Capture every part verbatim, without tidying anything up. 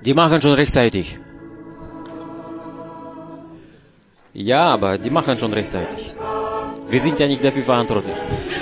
Die machen schon rechtzeitig. Ja, aber die machen schon rechtzeitig. Wir sind ja nicht dafür verantwortlich.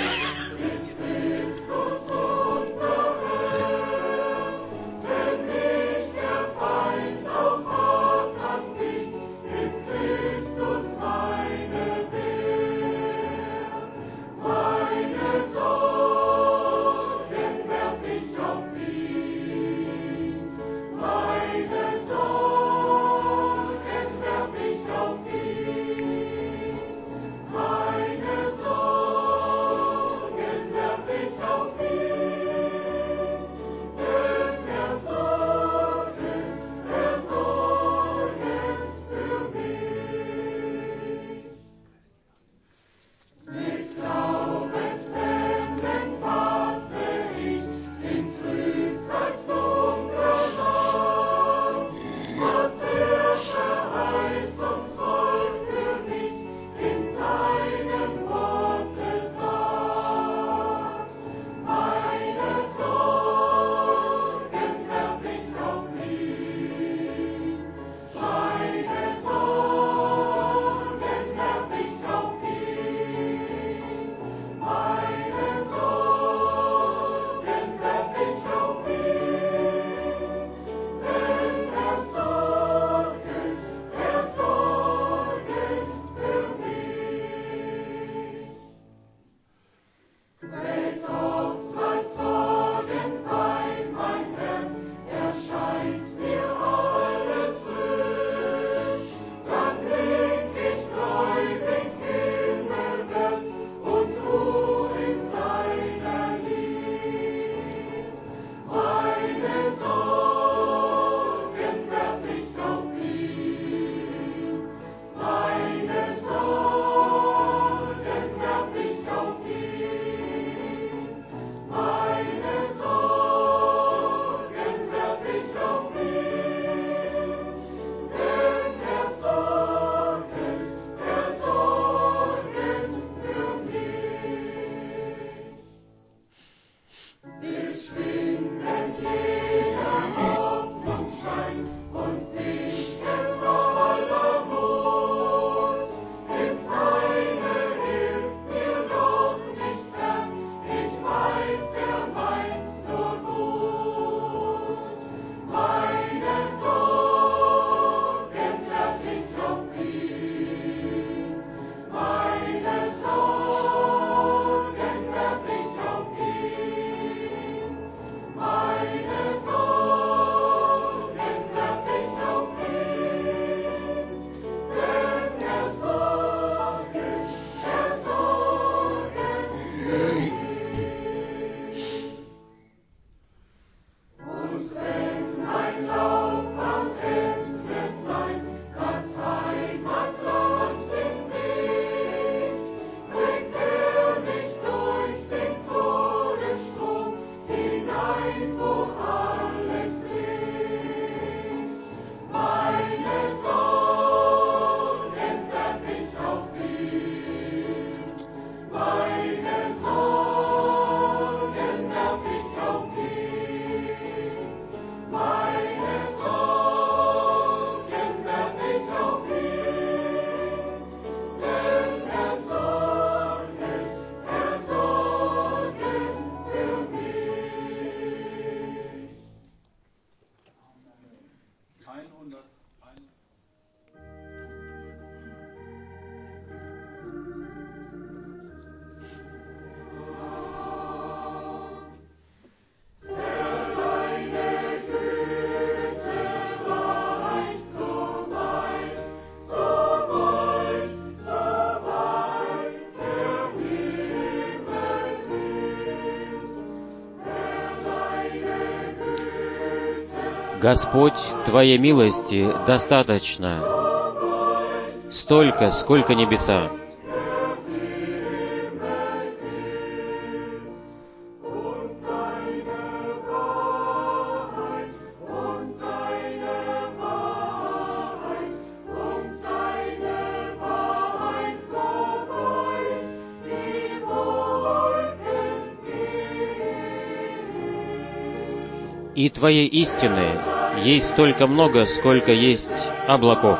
Господь, Твоей милости достаточно, столько, сколько небеса. И Твоей истины есть столько много, сколько есть облаков.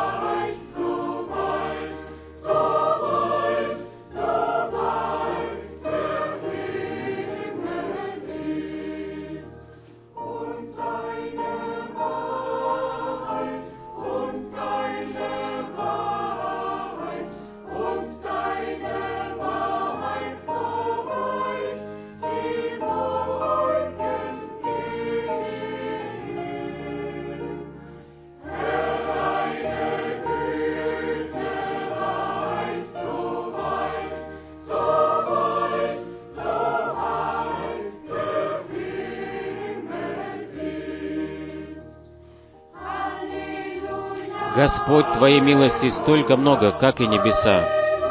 Господь, Твоей милости столько много, как и небеса.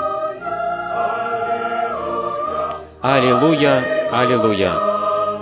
Аллилуйя, аллилуйя.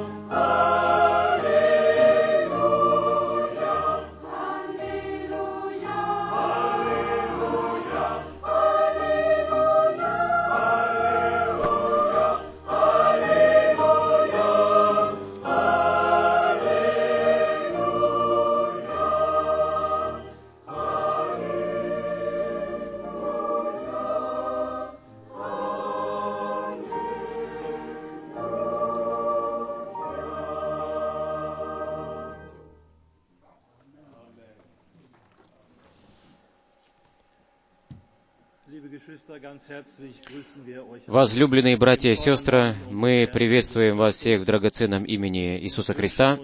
Возлюбленные братья и сестры, мы приветствуем вас всех в драгоценном имени Иисуса Христа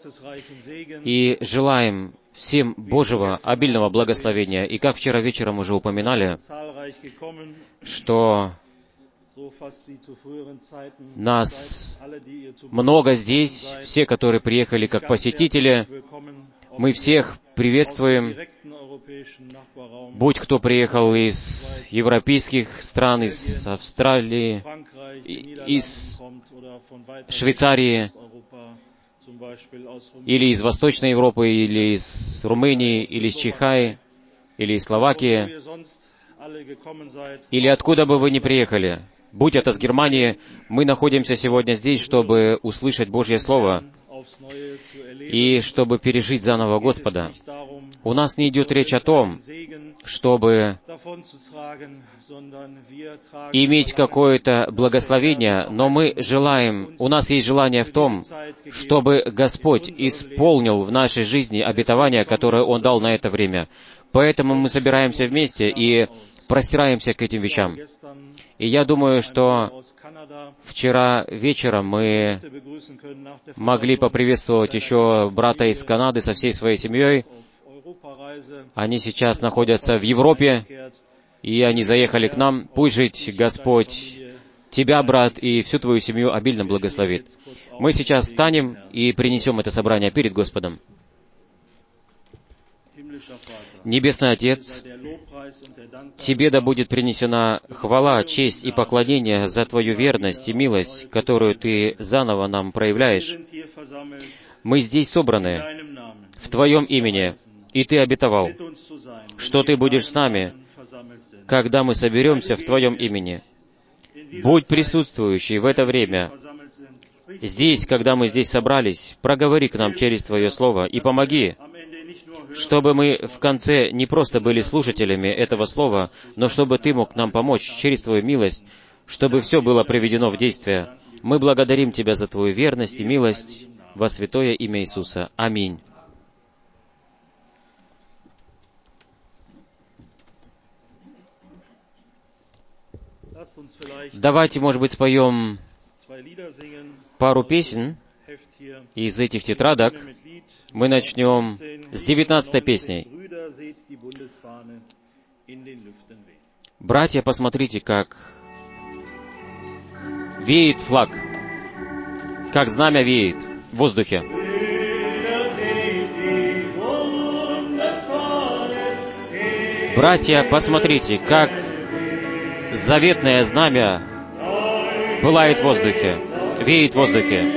и желаем всем Божьего обильного благословения. И как вчера вечером уже упоминали, что нас много здесь, все, которые приехали как посетители, мы всех приветствуем. Будь кто приехал из европейских стран, из Австралии, из Швейцарии, или из Восточной Европы, или из Румынии, или из Чихаи, или из Словакии, или откуда бы вы ни приехали, будь это с Германии, мы находимся сегодня здесь, чтобы услышать Божье Слово и чтобы пережить заново Господа. У нас не идет речь о том, чтобы иметь какое-то благословение, но мы желаем, у нас есть желание в том, чтобы Господь исполнил в нашей жизни обетование, которое Он дал на это время. Поэтому мы собираемся вместе и простираемся к этим вещам. И я думаю, что вчера вечером мы могли поприветствовать еще брата из Канады со всей своей семьей. Они сейчас находятся в Европе, и они заехали к нам. Пусть жить Господь тебя, брат, и всю твою семью обильно благословит. Мы сейчас встанем и принесем это собрание перед Господом. Небесный Отец, Тебе да будет принесена хвала, честь и поклонение за Твою верность и милость, которую Ты заново нам проявляешь. Мы здесь собраны в Твоем имени, и Ты обетовал, что Ты будешь с нами, когда мы соберемся в Твоем имени. Будь присутствующий в это время. Здесь, когда мы здесь собрались, проговори к нам через Твое Слово и помоги, чтобы мы в конце не просто были слушателями этого Слова, но чтобы Ты мог нам помочь через Твою милость, чтобы все было приведено в действие. Мы благодарим Тебя за Твою верность и милость во святое имя Иисуса. Аминь. Давайте, может быть, споем пару песен из этих тетрадок. Мы начнем с девятнадцатой песней. Братья, посмотрите, как веет флаг, как знамя веет в воздухе. Братья, посмотрите, как заветное знамя пылает в воздухе, веет в воздухе.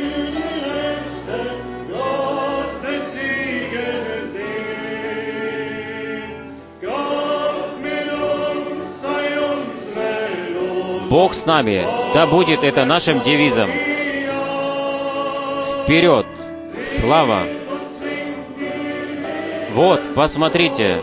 Бог с нами, да будет это нашим девизом. Вперед! Слава! Вот, посмотрите,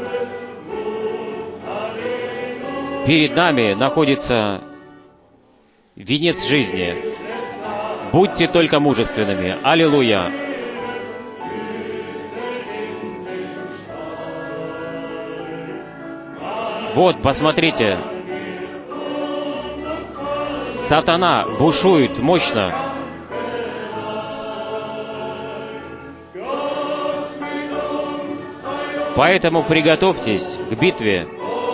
перед нами находится венец жизни. Будьте только мужественными. Аллилуйя! Вот, посмотрите, сатана бушует мощно. Поэтому приготовьтесь к битве.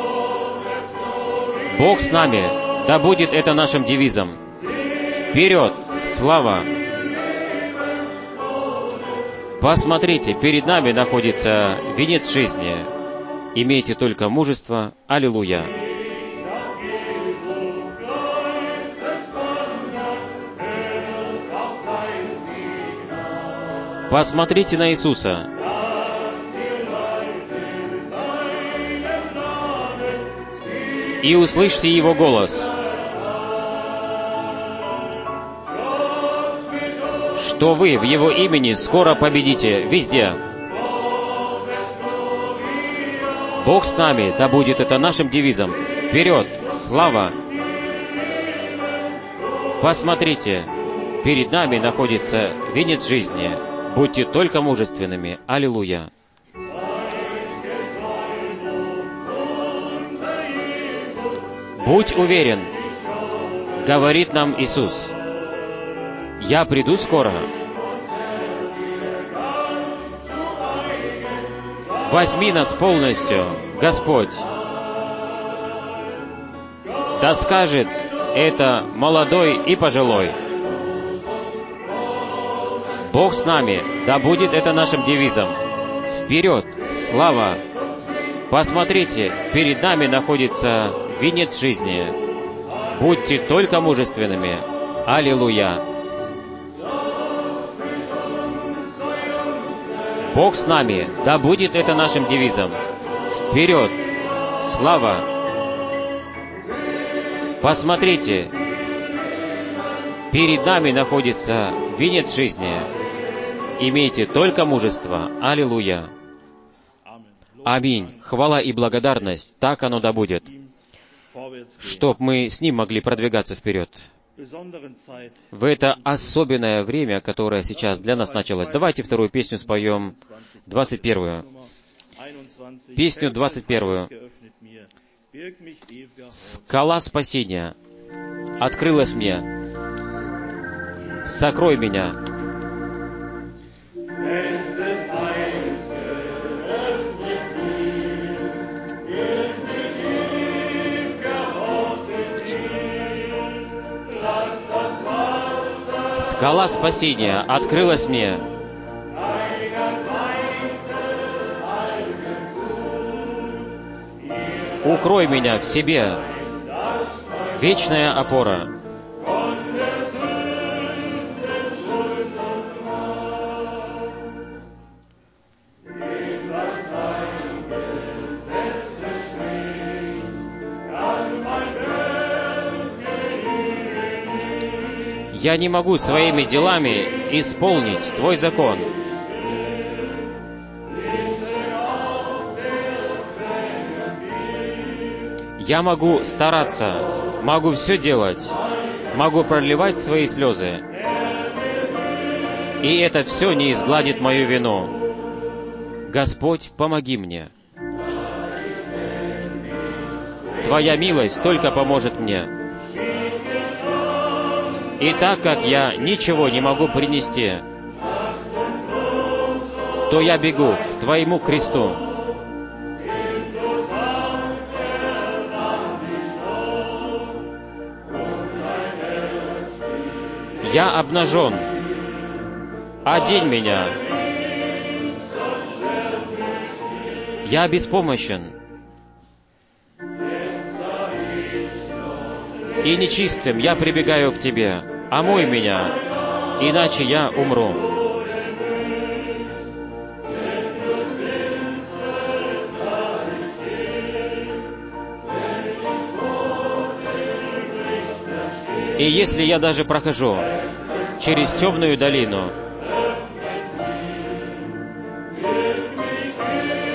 Бог с нами, да будет это нашим девизом. Вперед! Слава! Посмотрите, перед нами находится венец жизни. Имейте только мужество. Аллилуйя! Посмотрите на Иисуса. И услышьте Его голос, что вы в Его имени скоро победите везде. Бог с нами, да будет это нашим девизом. Вперед! Слава! Посмотрите, перед нами находится венец жизни. Будьте только мужественными. Аллилуйя! Будь уверен, говорит нам Иисус, я приду скоро. Возьми нас полностью, Господь. Да скажет это молодой и пожилой. Бог с нами, да будет это нашим девизом. Вперед! Слава! Посмотрите, перед нами находится венец жизни. Будьте только мужественными. Аллилуйя! Бог с нами, да будет это нашим девизом. Вперед! Слава! Посмотрите, перед нами находится венец жизни. Имейте только мужество. Аллилуйя! Аминь. Хвала и благодарность, так оно да будет, чтоб мы с Ним могли продвигаться вперед. В это особенное время, которое сейчас для нас началось. Давайте вторую песню споем, двадцать первую. Песню двадцать первую. «Скала спасения открылась мне, сокрой меня». Скала спасения открылась мне. Укрой меня в себе, вечная опора. Я не могу своими делами исполнить Твой закон. Я могу стараться, могу все делать, могу проливать свои слезы. И это все не изгладит мою вину. Господь, помоги мне. Твоя милость только поможет мне. И так как я ничего не могу принести, то я бегу к Твоему кресту. Я обнажен. Одень меня. Я беспомощен. И нечистым я прибегаю к Тебе. Омой меня, иначе я умру. И если я даже прохожу через темную долину,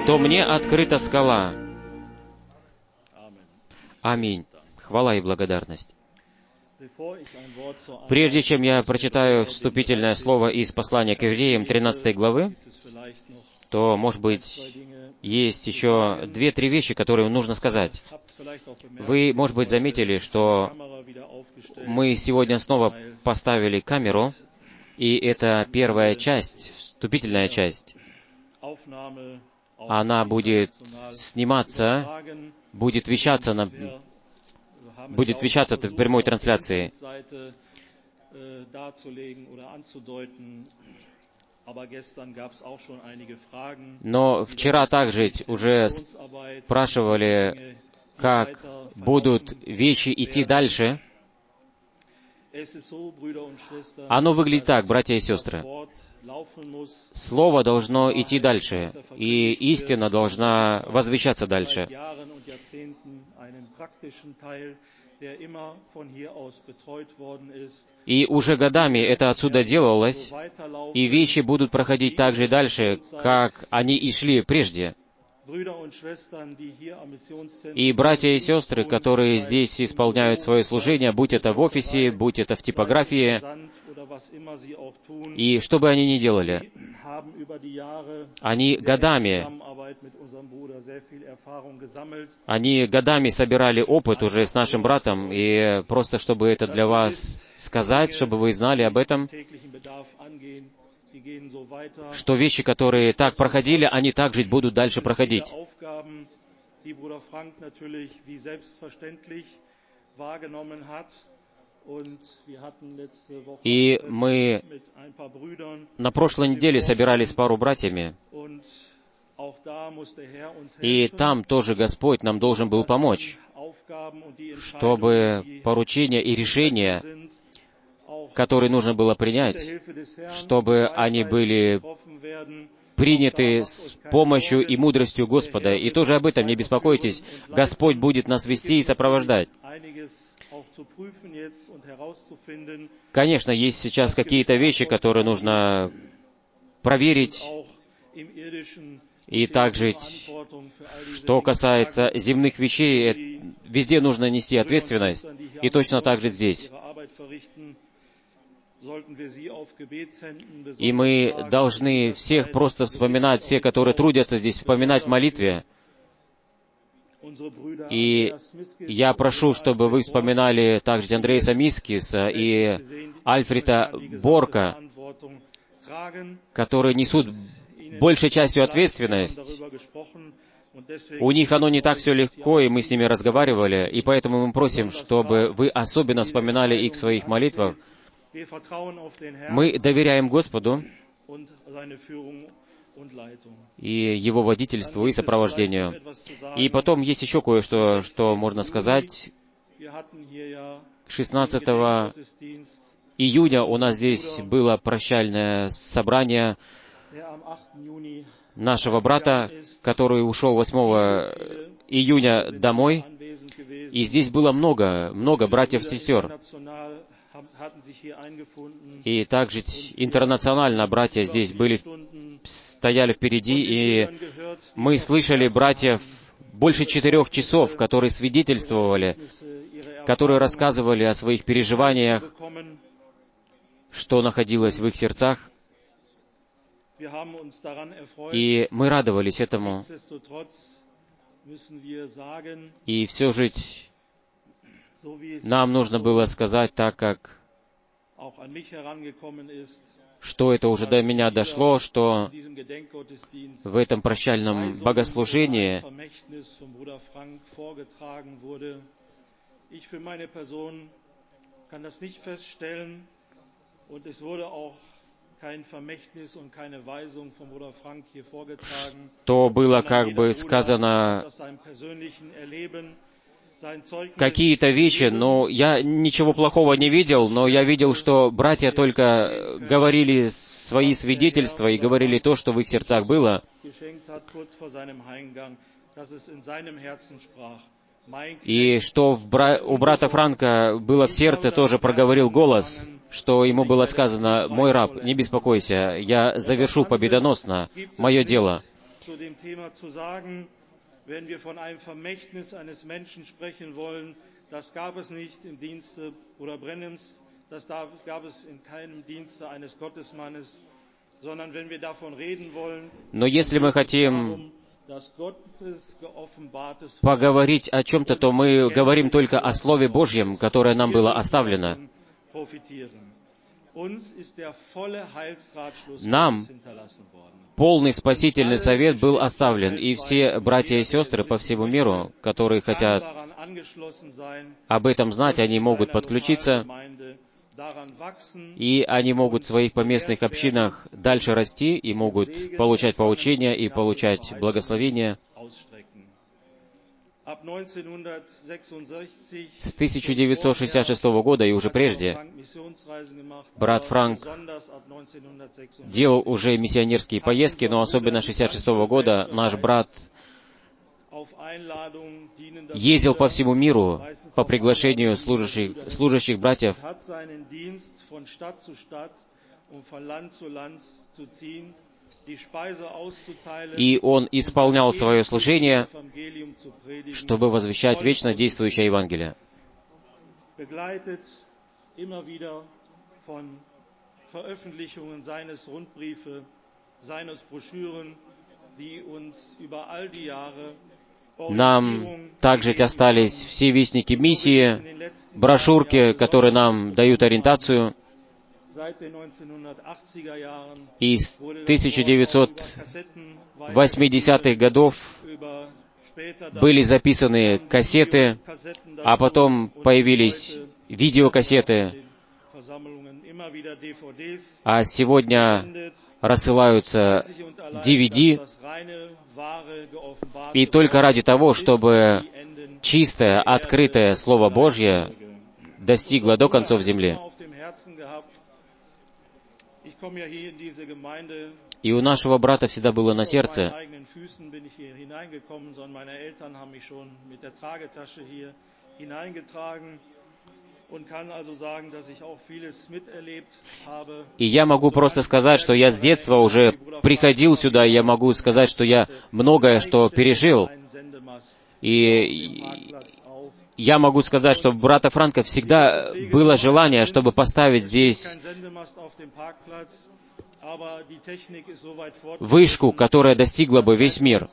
то мне открыта скала. Аминь. Хвала и благодарность. Прежде чем я прочитаю вступительное слово из послания к Евреям тринадцатой главы, то, может быть, есть еще две-три вещи, которые нужно сказать. Вы, может быть, заметили, что мы сегодня снова поставили камеру, и это первая часть, вступительная часть. Она будет сниматься, будет вещаться на будет вещаться в прямой трансляции. Но вчера также уже спрашивали, как будут вещи идти дальше. Оно выглядит так, братья и сестры. Слово должно идти дальше, и истина должна возвещаться дальше. И уже годами это отсюда делалось, и вещи будут проходить так же дальше, как они и шли прежде. И братья и сестры, которые здесь исполняют свое служение, будь это в офисе, будь это в типографии, и что бы они ни делали, они годами, они годами собирали опыт уже с нашим братом, и просто чтобы это для вас сказать, чтобы вы знали об этом, что вещи, которые так проходили, они также будут дальше проходить. И мы на прошлой неделе собирались с пару братьями, и там тоже Господь нам должен был помочь, чтобы поручения и решения, которые нужно было принять, чтобы они были приняты с помощью и мудростью Господа. И тоже об этом не беспокойтесь. Господь будет нас вести и сопровождать. Конечно, есть сейчас какие-то вещи, которые нужно проверить. И также, что касается земных вещей, везде нужно нести ответственность. И точно так же здесь. И мы должны всех просто вспоминать, все, которые трудятся здесь, вспоминать в молитве. И я прошу, чтобы вы вспоминали также Андреаса Мискиса и Альфреда Борка, которые несут большей частью ответственность. У них оно не так все легко, и мы с ними разговаривали, и поэтому мы просим, чтобы вы особенно вспоминали их в своих молитвах. Мы доверяем Господу и Его водительству и сопровождению. И потом есть еще кое-что, что можно сказать. шестнадцатого июня у нас здесь было прощальное собрание нашего брата, который ушел восьмого июня домой. И здесь было много, много братьев и сестер. И также интернационально братья здесь были, стояли впереди, и мы слышали братьев больше четырех часов, которые свидетельствовали, которые рассказывали о своих переживаниях, что находилось в их сердцах. И мы радовались этому. И все же нам нужно было сказать, так как что это уже до меня дошло, что в этом прощальном богослужении что было как бы сказано какие-то вещи, но я ничего плохого не видел, но я видел, что братья только говорили свои свидетельства и говорили то, что в их сердцах было. И что в бра... у брата Франка было в сердце, тоже проговорил голос, что ему было сказано: «Мой раб, не беспокойся, я завершу победоносно мое дело». Но если мы хотим поговорить о чем-то, то мы говорим только о Слове Божьем, которое нам было оставлено. Нам полный спасительный совет был оставлен, и все братья и сестры по всему миру, которые хотят об этом знать, они могут подключиться, и они могут в своих поместных общинах дальше расти, и могут получать поучения и получать благословения. С тысяча девятьсот шестьдесят шестого года и уже прежде брат Франк делал уже миссионерские поездки, но особенно с шестьдесят шестого года наш брат ездил по всему миру по приглашению служащих, служащих братьев, и он исполнял свое служение, чтобы возвещать вечно действующее Евангелие. Нам также остались все вестники миссии, брошюрки, которые нам дают ориентацию. И с тысяча девятьсот восьмидесятых годов были записаны кассеты, а потом появились видеокассеты, а сегодня рассылаются ди ви ди, и только ради того, чтобы чистое, открытое Слово Божье достигло до концов земли. И у нашего брата всегда было на сердце, и я могу просто сказать, что я с детства уже приходил сюда, и я могу сказать, что я многое что пережил. И я могу сказать, что у брата Франка всегда было желание, чтобы поставить здесь вышку, которая достигла бы весь мир.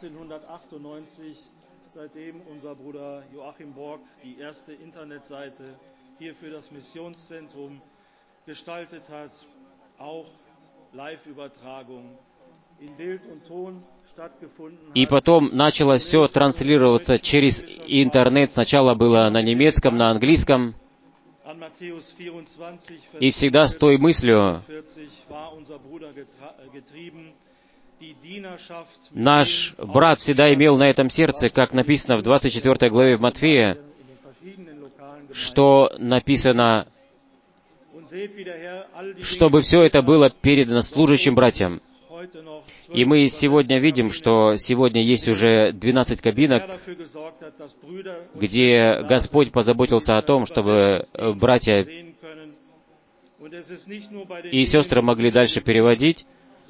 И потом начало все транслироваться через интернет. Сначала было на немецком, на английском. И всегда с той мыслью наш брат всегда имел на этом сердце, как написано в двадцать четвёртой главе в Матфея, что написано, чтобы все это было передано служащим братьям. И мы сегодня видим, что сегодня есть уже двенадцать кабинок, где Господь позаботился о том, чтобы братья и сестры могли дальше переводить.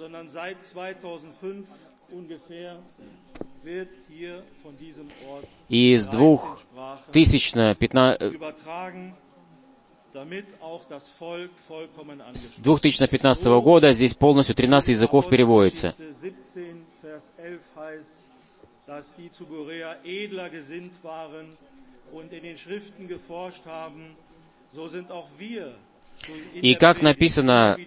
И с двух тысяч пятнадцатого года здесь полностью тринадцать языков переводится. И как написано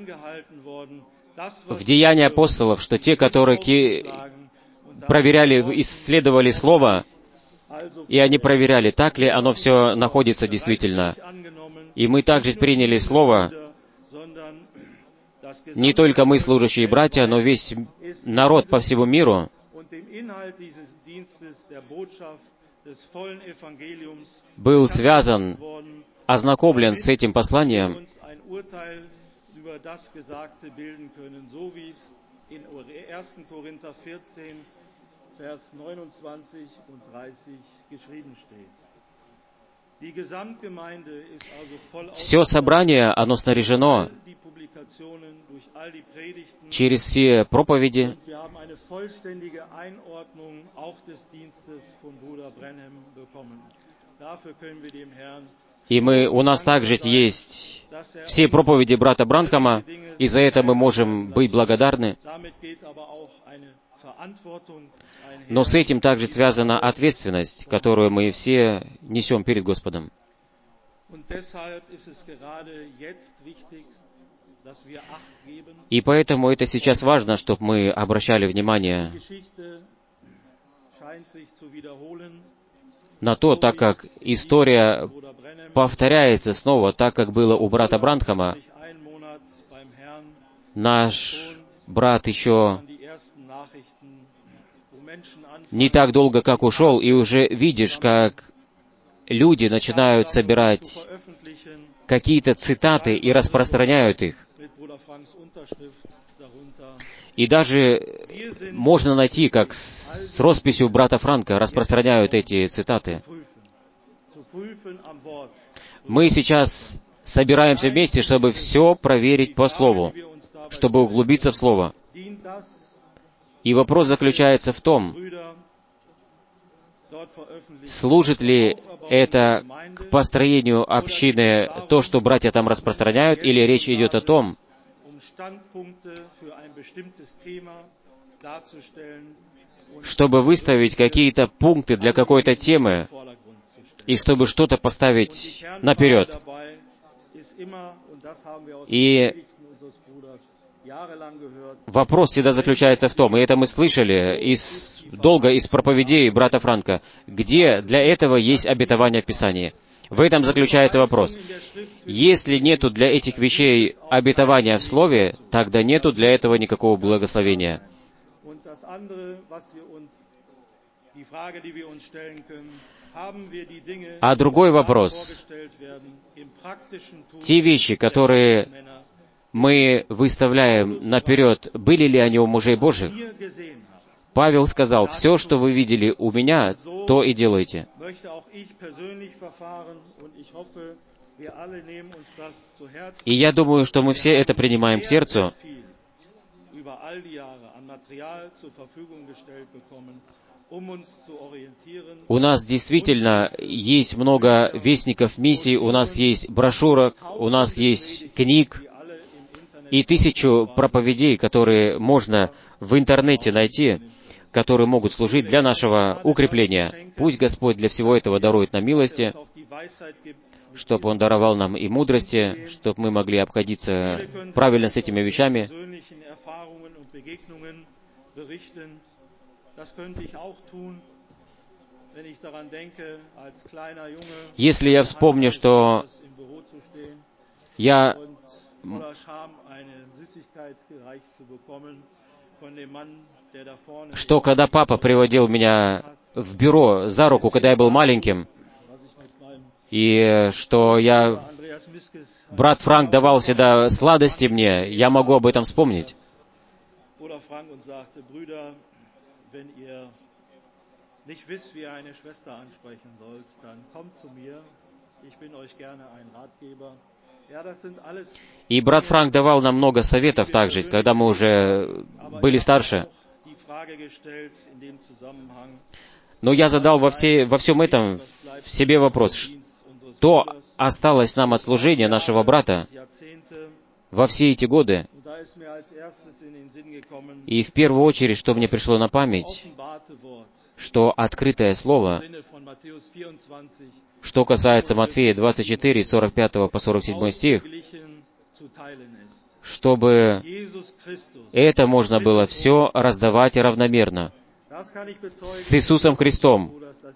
в Деянии апостолов, что те, которые проверяли, исследовали Слово, и они проверяли, так ли оно все находится действительно. И мы также приняли Слово, не только мы, служащие братья, но весь народ по всему миру был связан, ознакомлен с этим посланием, Все собрание, оно снаряжено через все проповеди, и мы, у нас также есть все проповеди брата Бранхама, и за это мы можем быть благодарны. Но с этим также связана ответственность, которую мы все несем перед Господом. И поэтому это сейчас важно, чтобы мы обращали внимание на то, так как история повторяется снова, так как было у брата Бранхама. Наш брат еще не так долго, как ушел, и уже видишь, как люди начинают собирать какие-то цитаты и распространяют их. И даже можно найти, как с росписью брата Франка распространяют эти цитаты. Мы сейчас собираемся вместе, чтобы все проверить по Слову, чтобы углубиться в Слово. И вопрос заключается в том, служит ли это к построению общины то, что братья там распространяют, или речь идет о том, чтобы выставить какие-то пункты для какой-то темы, и чтобы что-то поставить наперед. И вопрос всегда заключается в том, и это мы слышали из, долго из проповедей брата Франка, где для этого есть обетование в Писании. В этом заключается вопрос. Если нету для этих вещей обетования в Слове, тогда нету для этого никакого благословения. А другой вопрос. Те вещи, которые мы выставляем наперед, были ли они у мужей Божьих? Павел сказал, все, что вы видели у меня, то и делайте. И я думаю, что мы все это принимаем к сердцу. У нас действительно есть много вестников миссий, у нас есть брошюрок, у нас есть книг и тысячу проповедей, которые можно в интернете найти, которые могут служить для нашего укрепления. Пусть Господь для всего этого дарует нам милости, чтобы Он даровал нам и мудрости, чтобы мы могли обходиться правильно с этими вещами. Если я вспомню, что я, что когда папа приводил меня в бюро за руку, когда я был маленьким, и что я, брат Франк давал всегда сладости мне, я могу об этом вспомнить. И брат Франк давал нам много советов также, когда мы уже были старше. Но я задал во, все, во всем этом в себе вопрос, что осталось нам от служения нашего брата во все эти годы. И в первую очередь, что мне пришло на память, что открытое слово, что касается Матфея двадцать четыре, сорок пять по сорок семь стих, чтобы это можно было все раздавать равномерно с Иисусом Христом,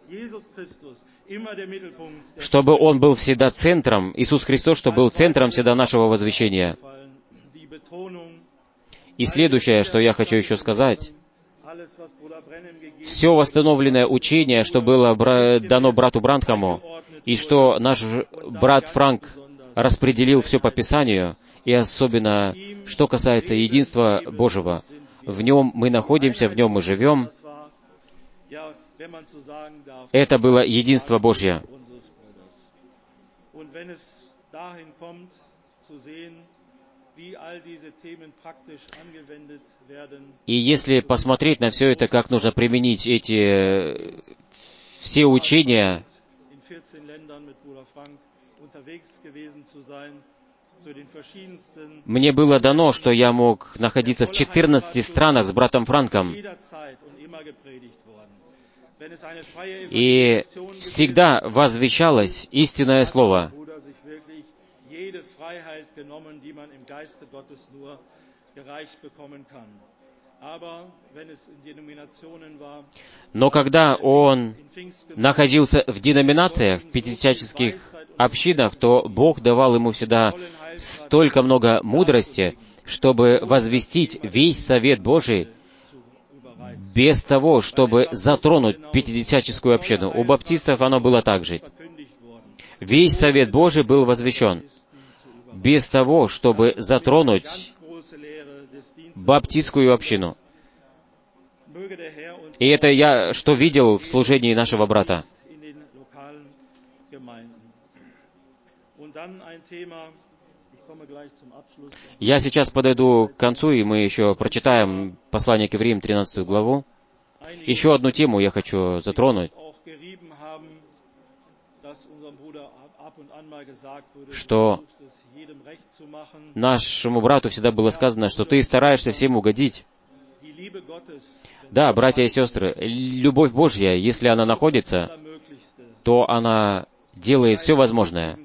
чтобы Он был всегда центром, Иисус Христос, чтобы был центром всегда нашего возвещения. И следующее, что я хочу еще сказать, все восстановленное учение, что было бра- дано брату Бранхаму, и что наш брат Франк распределил все по Писанию, и особенно, что касается единства Божьего. В нем мы находимся, в нем мы живем. Это было единство Божье. И если посмотреть на все это, как нужно применить эти все учения, мне было дано, что я мог находиться в четырнадцати странах с братом Франком. И всегда возвещалось истинное слово. Но когда он находился в деноминациях, в пятидесятнических общинах, то Бог давал ему всегда столько много мудрости, чтобы возвестить весь совет Божий без того, чтобы затронуть пятидесятническую общину. У баптистов оно было так же. Весь совет Божий был возвещен без того, чтобы затронуть баптистскую общину. И это я что видел в служении нашего брата. Я сейчас подойду к концу, и мы еще прочитаем послание к Евреям, тринадцатую главу. Еще одну тему я хочу затронуть, что нашему брату всегда было сказано, что ты стараешься всем угодить. Да, братья и сестры, любовь Божья, если она находится, то она делает все возможное.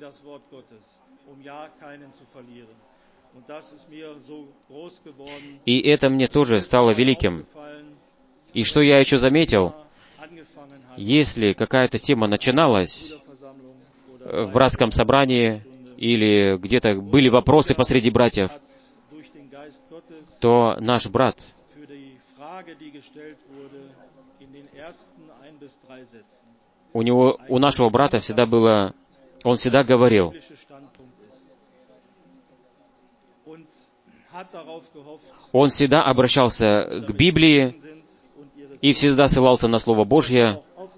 И это мне тоже стало великим. И что я еще заметил, если какая-то тема начиналась в братском собрании, или где-то были вопросы посреди братьев, то наш брат у него, у нашего брата всегда было, он всегда говорил, он всегда обращался к Библии и всегда ссылался на Слово Божье.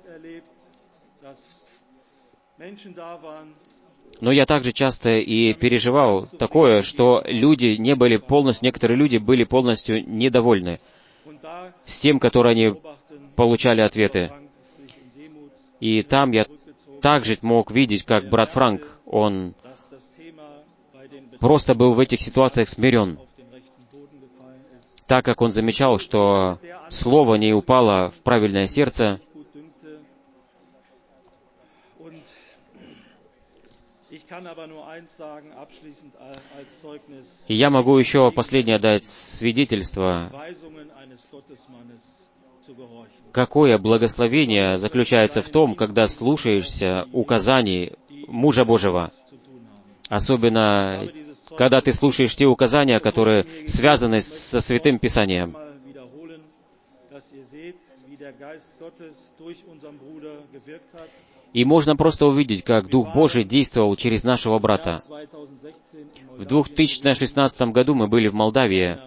Но я также часто и переживал такое, что люди не были полностью, некоторые люди были полностью недовольны с тем, которые они получали ответы. И там я также мог видеть, как брат Франк, он просто был в этих ситуациях смирен, так как он замечал, что слово не упало в правильное сердце. И я могу еще последнее дать свидетельство, какое благословение заключается в том, когда слушаешься указаний мужа Божьего. Особенно, когда ты слушаешь те указания, которые связаны со Святым Писанием. И можно просто увидеть, как Дух Божий действовал через нашего брата. В две тысячи шестнадцатом году мы были в Молдавии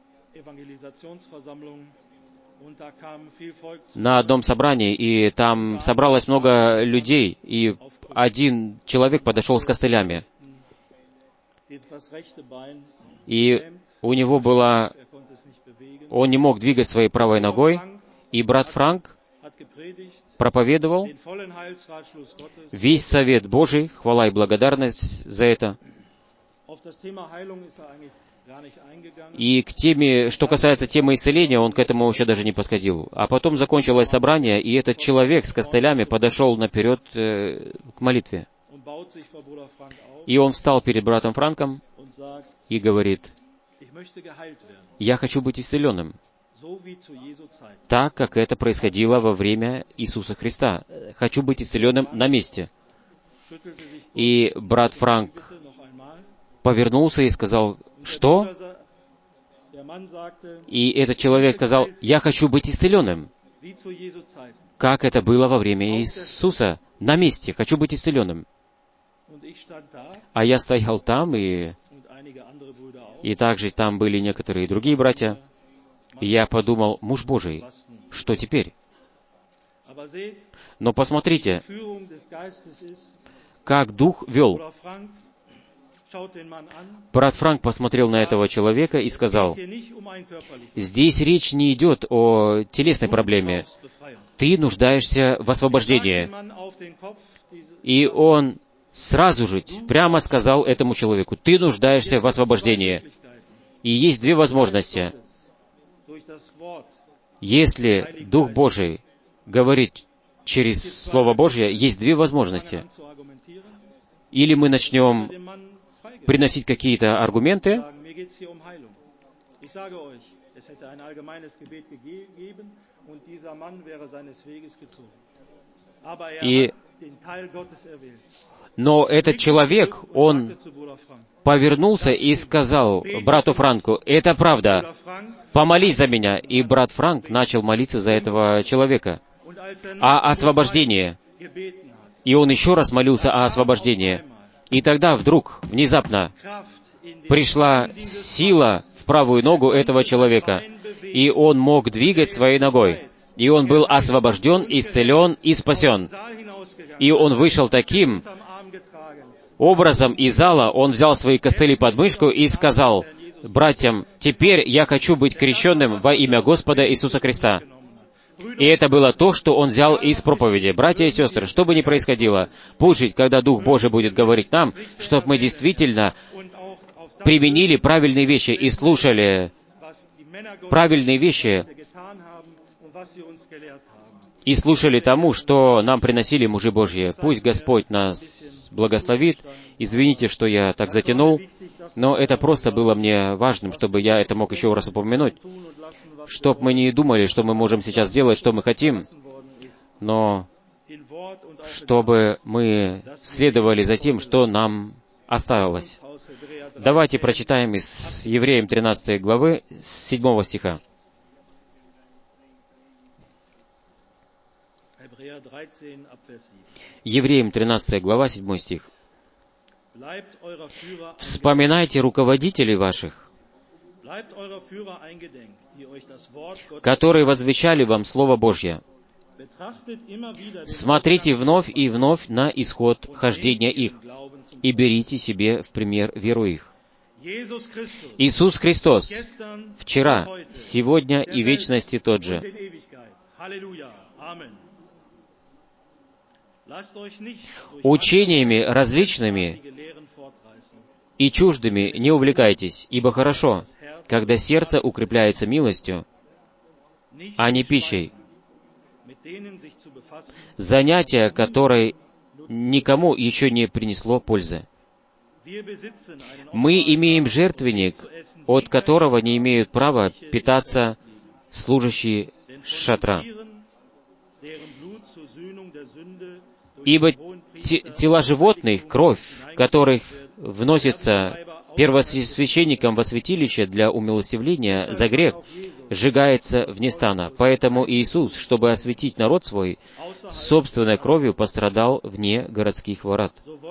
на одном собрании, и там собралось много людей, и один человек подошел с костылями. И у него было... Он не мог двигать своей правой ногой, и брат Франк проповедовал весь совет Божий, хвала и благодарность за это. И к теме, что касается темы исцеления, он к этому вообще даже не подходил. А потом закончилось собрание, и этот человек с костылями подошел наперед э, к молитве. И он встал перед братом Франком и говорит: «Я хочу быть исцеленным, так, как это происходило во время Иисуса Христа. Хочу быть исцеленным на месте». И брат Франк повернулся и сказал: «Что?» И этот человек сказал: «Я хочу быть исцеленным, как это было во время Иисуса, на месте. Хочу быть исцеленным». А я стоял там, и, и также там были некоторые другие братья. И я подумал: муж Божий, что теперь? Но посмотрите, как Дух вел. Брат Франк посмотрел на этого человека и сказал: здесь речь не идет о телесной проблеме. Ты нуждаешься в освобождении. И он сразу же прямо сказал этому человеку: ты нуждаешься в освобождении. И есть две возможности. Если Дух Божий говорит через Слово Божье, есть две возможности. Или мы начнем приносить какие-то аргументы, и... Но этот человек, он повернулся и сказал брату Франку: это правда, помолись за меня. И брат Франк начал молиться за этого человека о освобождении. И он еще раз молился о освобождении. И тогда вдруг, внезапно, пришла сила в правую ногу этого человека, и он мог двигать своей ногой. И он был освобожден, исцелен и спасен. И он вышел таким образом из зала, он взял свои костыли под мышку и сказал братьям: теперь я хочу быть крещенным во имя Господа Иисуса Христа. И это было то, что он взял из проповеди. Братья и сестры, что бы ни происходило, пусть, когда Дух Божий будет говорить нам, чтобы мы действительно применили правильные вещи и слушали правильные вещи, и слушали тому, что нам приносили мужи Божьи. Пусть Господь нас благословит. Извините, что я так затянул, но это просто было мне важным, чтобы я это мог еще раз упомянуть, чтобы мы не думали, что мы можем сейчас сделать, что мы хотим, но чтобы мы следовали за тем, что нам оставилось. Давайте прочитаем из Евреям тринадцатой главы, с седьмого стиха. Евреям тринадцатая глава, седьмой стих. «Вспоминайте руководителей ваших, которые возвещали вам Слово Божье. Смотрите вновь и вновь на исход хождения их, и берите себе в пример веру их. Иисус Христос вчера, сегодня и в вечности тот же». Учениями различными и чуждыми не увлекайтесь, ибо хорошо, когда сердце укрепляется милостью, а не пищей. Занятие, которое никому еще не принесло пользы. Мы имеем жертвенник, от которого не имеют права питаться служащие шатра. Ибо тела животных, кровь, которых вносится первосвященником во святилище для умилостивления за грех, сжигается вне стана. Поэтому Иисус, чтобы осветить народ свой, собственной кровью пострадал вне городских ворот.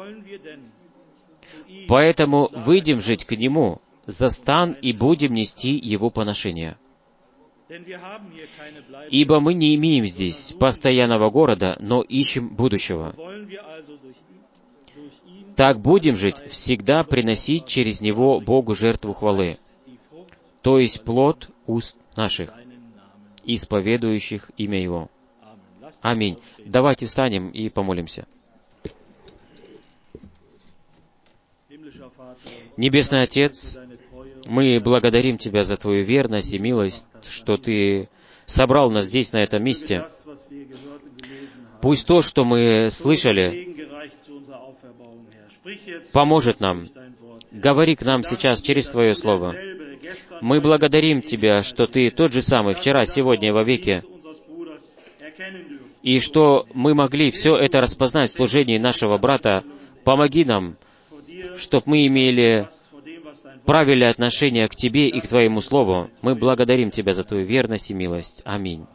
Поэтому выйдем жить к Нему за стан и будем нести Его поношение. Ибо мы не имеем здесь постоянного города, но ищем будущего. Так будем жить, всегда приносить через Него Богу жертву хвалы, то есть плод уст наших, исповедующих имя Его. Аминь. Давайте встанем и помолимся. Небесный Отец, мы благодарим Тебя за Твою верность и милость, что Ты собрал нас здесь, на этом месте. Пусть то, что мы слышали, поможет нам. Говори к нам сейчас через Твое Слово. Мы благодарим Тебя, что Ты тот же самый вчера, сегодня и во веки, и что мы могли все это распознать в служении нашего брата. Помоги нам, чтобы мы имели правильное отношение к Тебе и к Твоему Слову. Мы благодарим Тебя за Твою верность и милость. Аминь.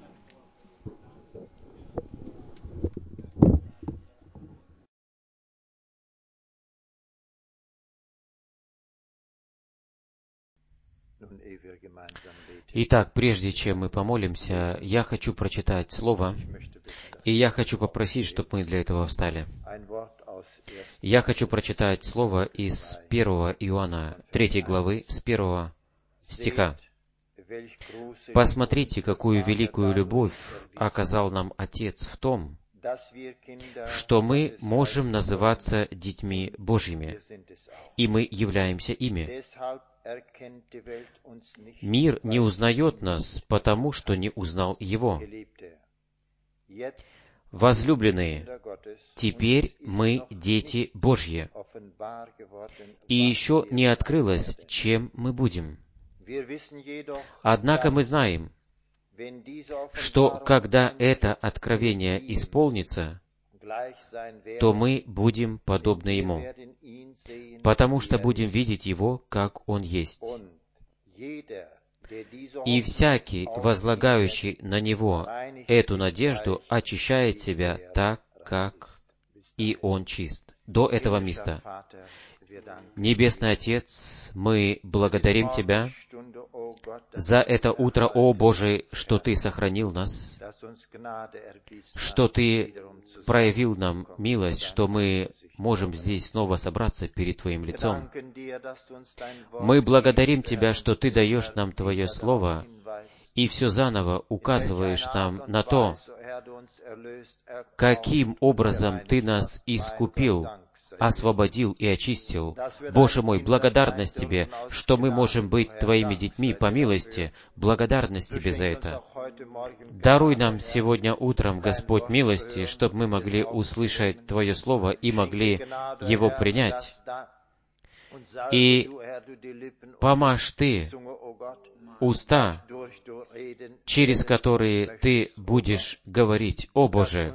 Итак, прежде чем мы помолимся, я хочу прочитать Слово, и я хочу попросить, чтобы мы для этого встали. Я хочу прочитать слово из первого Иоанна, третьей главы, с первого стиха. «Посмотрите, какую великую любовь оказал нам Отец в том, что мы можем называться детьми Божьими, и мы являемся ими. Мир не узнает нас, потому что не узнал Его. Возлюбленные, теперь мы дети Божьи, и еще не открылось, чем мы будем. Однако мы знаем, что когда это откровение исполнится, то мы будем подобны Ему, потому что будем видеть Его, как Он есть. И всякий, возлагающий на Него эту надежду, очищает себя так, как и Он чист». До этого места. Небесный Отец, мы благодарим Тебя за это утро, о Боже, что Ты сохранил нас, что Ты проявил нам милость, что мы можем здесь снова собраться перед Твоим лицом. Мы благодарим Тебя, что Ты даешь нам Твое Слово и все заново указываешь нам на то, каким образом Ты нас искупил, освободил и очистил. Боже мой, благодарность Тебе, что мы можем быть Твоими детьми по милости. Благодарность Тебе за это. Даруй нам сегодня утром, Господь, милости, чтобы мы могли услышать Твое Слово и могли его принять. И помажь Ты уста, через которые Ты будешь говорить, о Боже,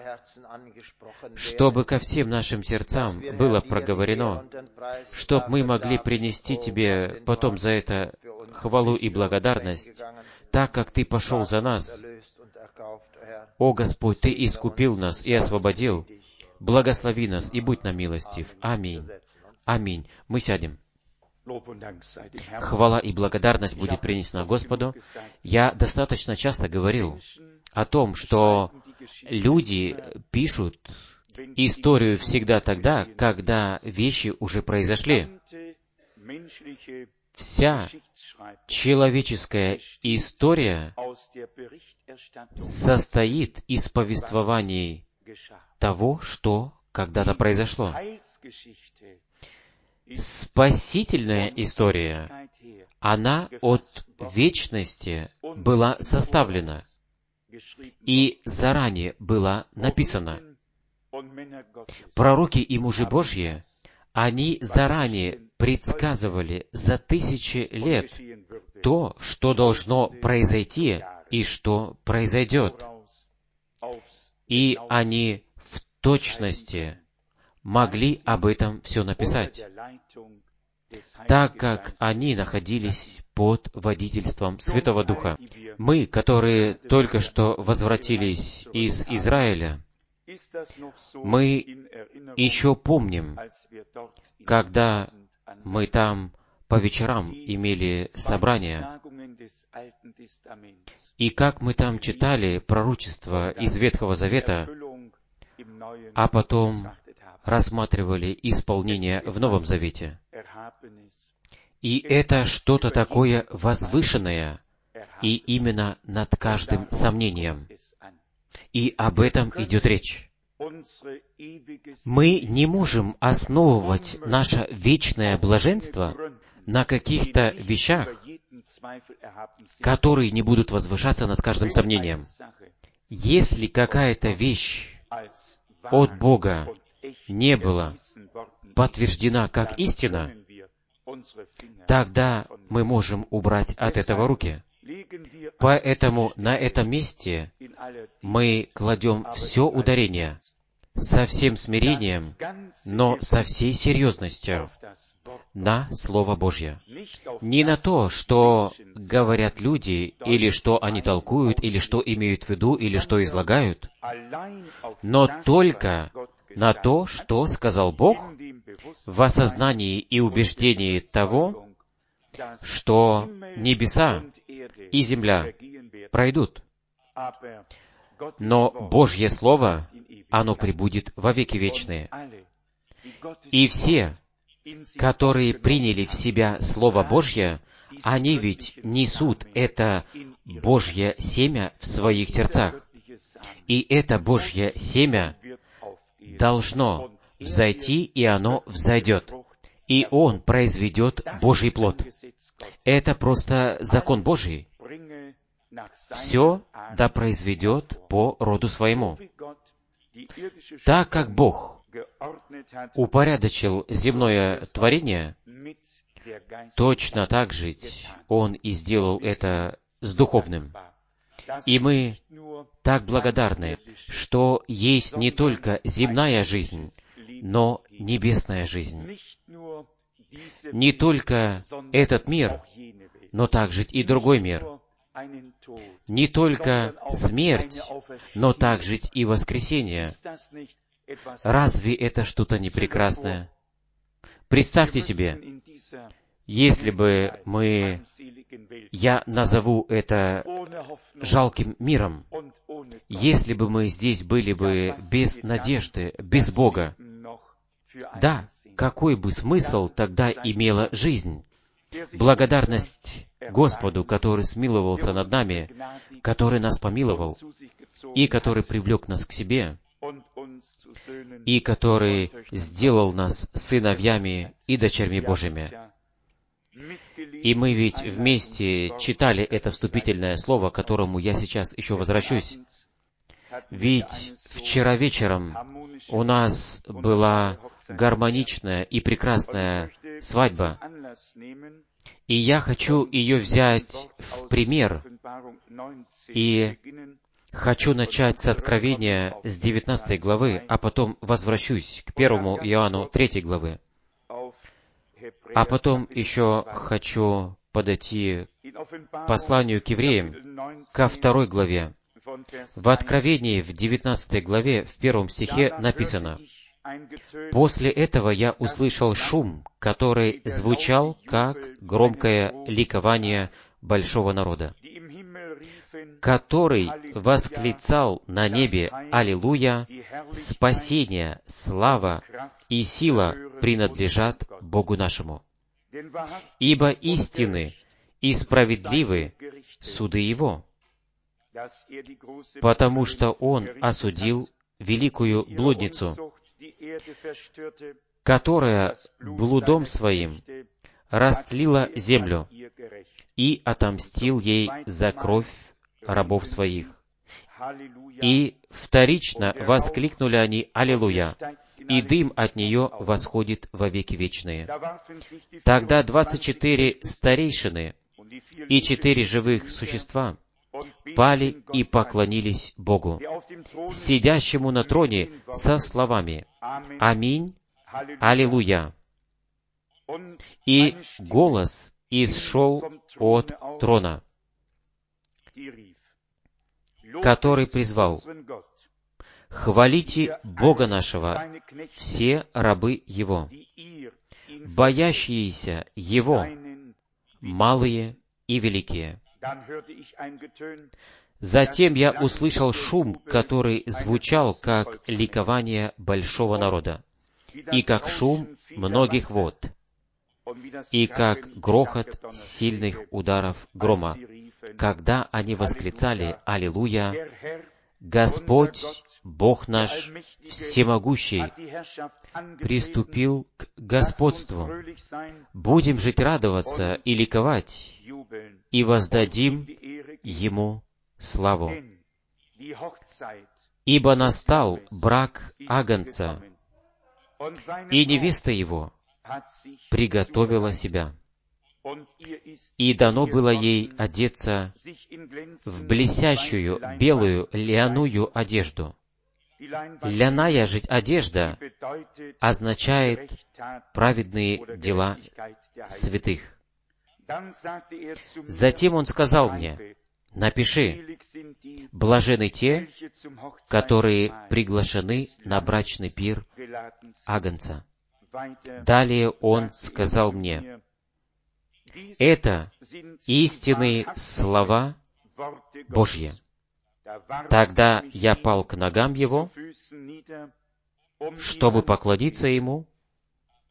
чтобы ко всем нашим сердцам было проговорено, чтобы мы могли принести Тебе потом за это хвалу и благодарность, так как Ты пошел за нас. О Господь, Ты искупил нас и освободил. Благослови нас и будь нам милостив. Аминь. Аминь. Мы сядем. Хвала и благодарность будет принесена Господу. Я достаточно часто говорил о том, что люди пишут историю всегда тогда, когда вещи уже произошли. Вся человеческая история состоит из повествований того, что когда-то произошло. Спасительная история, она от вечности была составлена и заранее была написана. Пророки и мужи Божьи, они заранее предсказывали за тысячи лет то, что должно произойти и что произойдет. И они в точности могли об этом все написать, так как они находились под водительством Святого Духа. Мы, которые только что возвратились из Израиля, мы еще помним, когда мы там по вечерам имели собрания, и как мы там читали пророчества из Ветхого Завета, а потом рассматривали исполнение в Новом Завете. И это что-то такое возвышенное, и именно над каждым сомнением. И об этом идет речь. Мы не можем основывать наше вечное блаженство на каких-то вещах, которые не будут возвышаться над каждым сомнением. Если какая-то вещь от Бога не была подтверждена как истина, тогда мы можем убрать от этого руки. Поэтому на этом месте мы кладем все ударение со всем смирением, но со всей серьезностью на Слово Божье. Не на то, что говорят люди, или что они толкуют, или что имеют в виду, или что излагают, но только на то, что сказал Бог в осознании и убеждении того, что небеса и земля пройдут, но Божье Слово, оно пребудет во веки вечные. И все, которые приняли в себя Слово Божье, они ведь несут это Божье семя в своих сердцах. И это Божье семя должно взойти, и оно взойдет. И он произведет Божий плод. Это просто закон Божий. Все да произведет по роду своему. Так как Бог упорядочил земное творение, точно так же Он и сделал это с духовным. И мы так благодарны, что есть не только земная жизнь, но небесная жизнь. Не только этот мир, но также и другой мир. Не только смерть, но также и воскресение. Разве это что-то не прекрасное? Представьте себе, если бы мы, я назову это жалким миром, если бы мы здесь были бы без надежды, без Бога, да, какой бы смысл тогда имела жизнь? Благодарность Господу, который смиловался над нами, который нас помиловал, и который привлек нас к себе, и который сделал нас сыновьями и дочерьми Божьими. И мы ведь вместе читали это вступительное слово, к которому я сейчас еще возвращусь. Ведь вчера вечером у нас была гармоничная и прекрасная свадьба. И я хочу ее взять в пример, и хочу начать с Откровения с девятнадцатой главы, а потом возвращусь к первому Иоанну третьей главы. А потом еще хочу подойти к посланию к евреям, ко второй главе. В Откровении, в девятнадцатой главе, в первом стихе написано: «После этого я услышал шум, который звучал, как громкое ликование большого народа, который восклицал на небе: Аллилуйя! Спасение, слава и сила принадлежат Богу нашему. Ибо истинны и справедливы суды Его, потому что Он осудил великую блудницу, которая блудом своим растлила землю, и отомстил ей за кровь рабов своих». И вторично воскликнули они: «Аллилуйя! И дым от нее восходит во веки вечные». Тогда двадцать четыре старейшины и четыре живых существа пали и поклонились Богу, сидящему на троне, со словами: «Аминь, Аллилуйя». И голос исшел от трона, который призвал: «Хвалите Бога нашего, все рабы Его, боящиеся Его, малые и великие». Затем я услышал шум, который звучал, как ликование большого народа, и как шум многих вод, и как грохот сильных ударов грома, когда они восклицали: «Аллилуйя! Господь, Бог наш, всемогущий, приступил к господству. Будем жить радоваться и ликовать, и воздадим Ему славу. Ибо настал брак Агнца, и невеста Его приготовила себя, и дано было ей одеться в блестящую белую ляную одежду». Ляная же одежда означает праведные дела святых. Затем он сказал мне: «Напиши: блаженны те, которые приглашены на брачный пир Агнца». Далее он сказал мне: «Это истинные слова Божьи». Тогда я пал к ногам его, чтобы поклониться ему,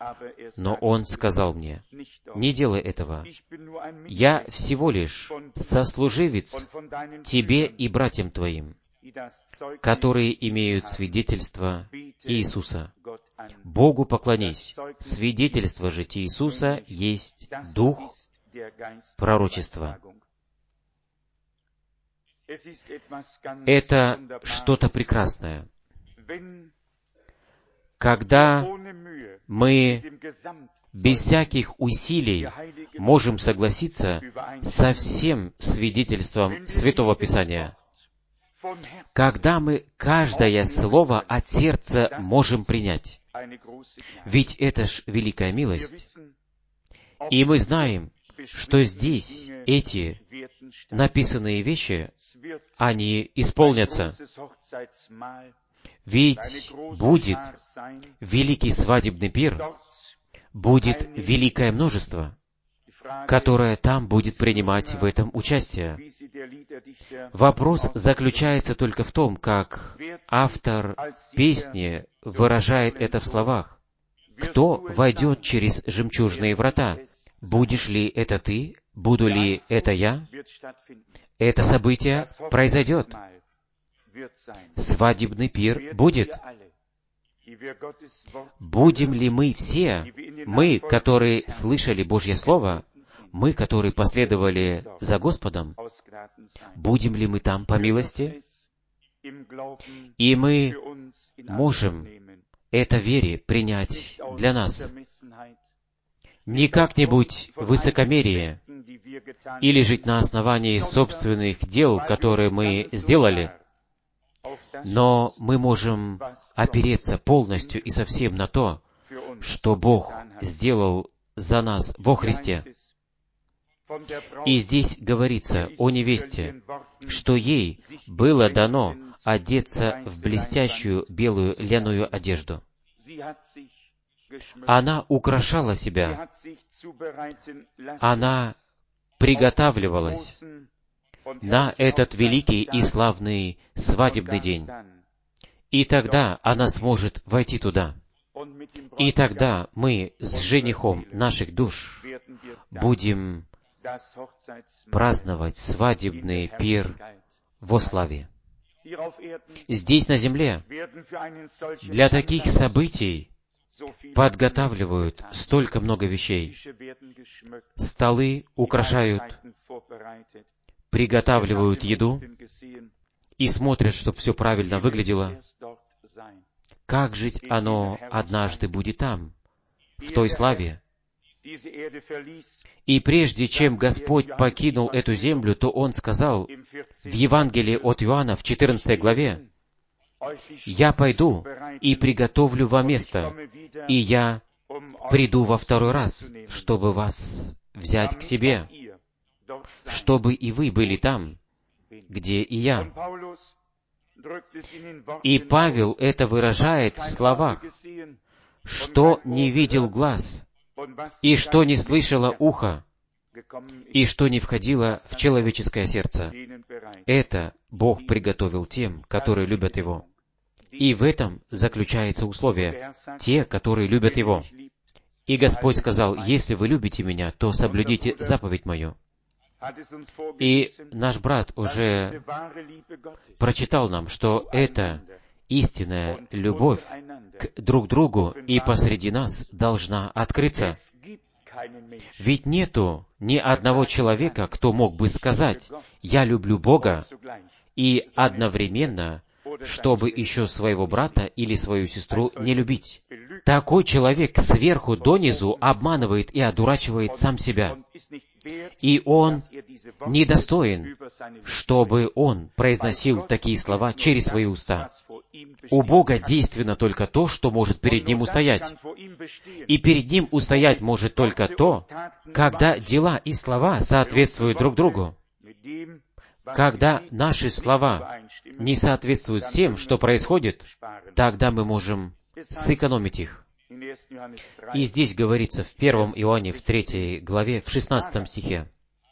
Но Он сказал мне: «Не делай этого. Я всего лишь сослуживец тебе и братьям твоим, которые имеют свидетельство Иисуса. Богу поклонись. Свидетельство же Иисуса есть дух пророчества». Это что-то прекрасное. Когда мы без всяких усилий можем согласиться со всем свидетельством Святого Писания, когда мы каждое слово от сердца можем принять, ведь это ж великая милость. И мы знаем, что здесь эти написанные вещи, они исполнятся. Ведь будет великий свадебный пир, будет великое множество, которое там будет принимать в этом участие. Вопрос заключается только в том, как автор песни выражает это в словах. «Кто войдет через жемчужные врата? Будешь ли это ты? Буду ли это я?» Это событие произойдет. Свадебный пир будет. Будем ли мы все, мы, которые слышали Божье Слово, мы, которые последовали за Господом, будем ли мы там по милости? И мы можем это вере принять для нас. Не как-нибудь высокомерие, или жить на основании собственных дел, которые мы сделали, но мы можем опереться полностью и совсем на то, что Бог сделал за нас во Христе. И здесь говорится о невесте, что ей было дано одеться в блестящую белую ляную одежду. Она украшала себя, она приготавливалась на этот великий и славный свадебный день. И тогда она сможет войти туда. И тогда мы с женихом наших душ будем праздновать свадебный пир во славе. Здесь, на земле, для таких событий подготавливают столько много вещей. Столы украшают, приготавливают еду и смотрят, чтобы все правильно выглядело. Как жить оно однажды будет там, в той славе? И прежде чем Господь покинул эту землю, то Он сказал в Евангелии от Иоанна в четырнадцатой главе: «Я пойду и приготовлю вам место, и я приду во второй раз, чтобы вас взять к себе, чтобы и вы были там, где и я». И Павел это выражает в словах: «Что не видел глаз, и что не слышало ухо, и что не входило в человеческое сердце, это Бог приготовил тем, которые любят Его». И в этом заключается условие: те, которые любят Его. И Господь сказал: «Если вы любите Меня, то соблюдите заповедь Мою». И наш брат уже прочитал нам, что это истинная любовь к друг другу и посреди нас должна открыться. Ведь нету ни одного человека, кто мог бы сказать: «Я люблю Бога», и одновременно, чтобы еще своего брата или свою сестру не любить. Такой человек сверху донизу обманывает и одурачивает сам себя. И он недостоин, чтобы он произносил такие слова через свои уста. У Бога действенно только то, что может перед Ним устоять. И перед Ним устоять может только то, когда дела и слова соответствуют друг другу. Когда наши слова не соответствуют тем, что происходит, тогда мы можем сэкономить их. И здесь говорится в первом Иоанне, в третьей главе, в шестнадцатом стихе: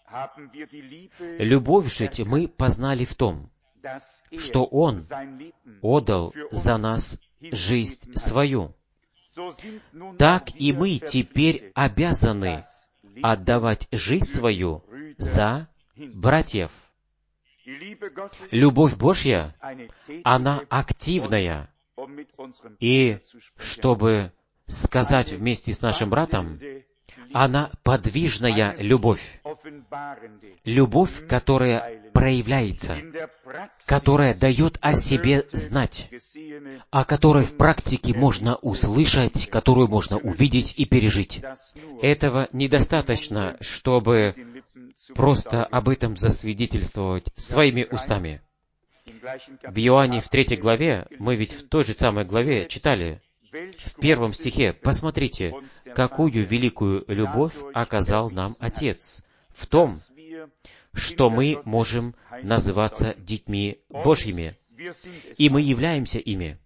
«Любовь же мы познали в том, что Он отдал за нас жизнь свою, так и мы теперь обязаны отдавать жизнь свою за братьев. Любовь Божья, она активная. И чтобы сказать вместе с нашим братом, она подвижная любовь. Любовь, которая проявляется, которая дает о себе знать, о которой в практике можно услышать, которую можно увидеть и пережить. Этого недостаточно, чтобы просто об этом засвидетельствовать своими устами. В Иоанне в третьей главе, мы ведь в той же самой главе читали, в первом стихе, посмотрите, какую великую любовь оказал нам Отец в том, что мы можем называться детьми Божьими, и мы являемся ими.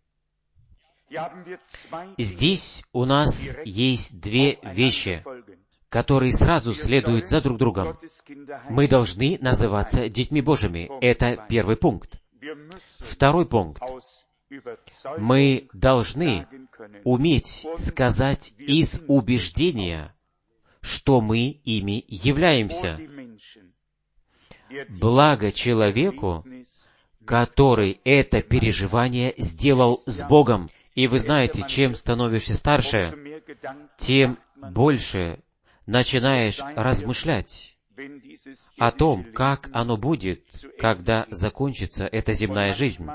Здесь у нас есть две вещи, которые сразу следуют за друг другом. Мы должны называться детьми Божьими. Это первый пункт. Второй пункт. Мы должны уметь сказать из убеждения, что мы ими являемся. Благо человеку, который это переживание сделал с Богом. И вы знаете, чем становишься старше, тем больше начинаешь размышлять о том, как оно будет, когда закончится эта земная жизнь.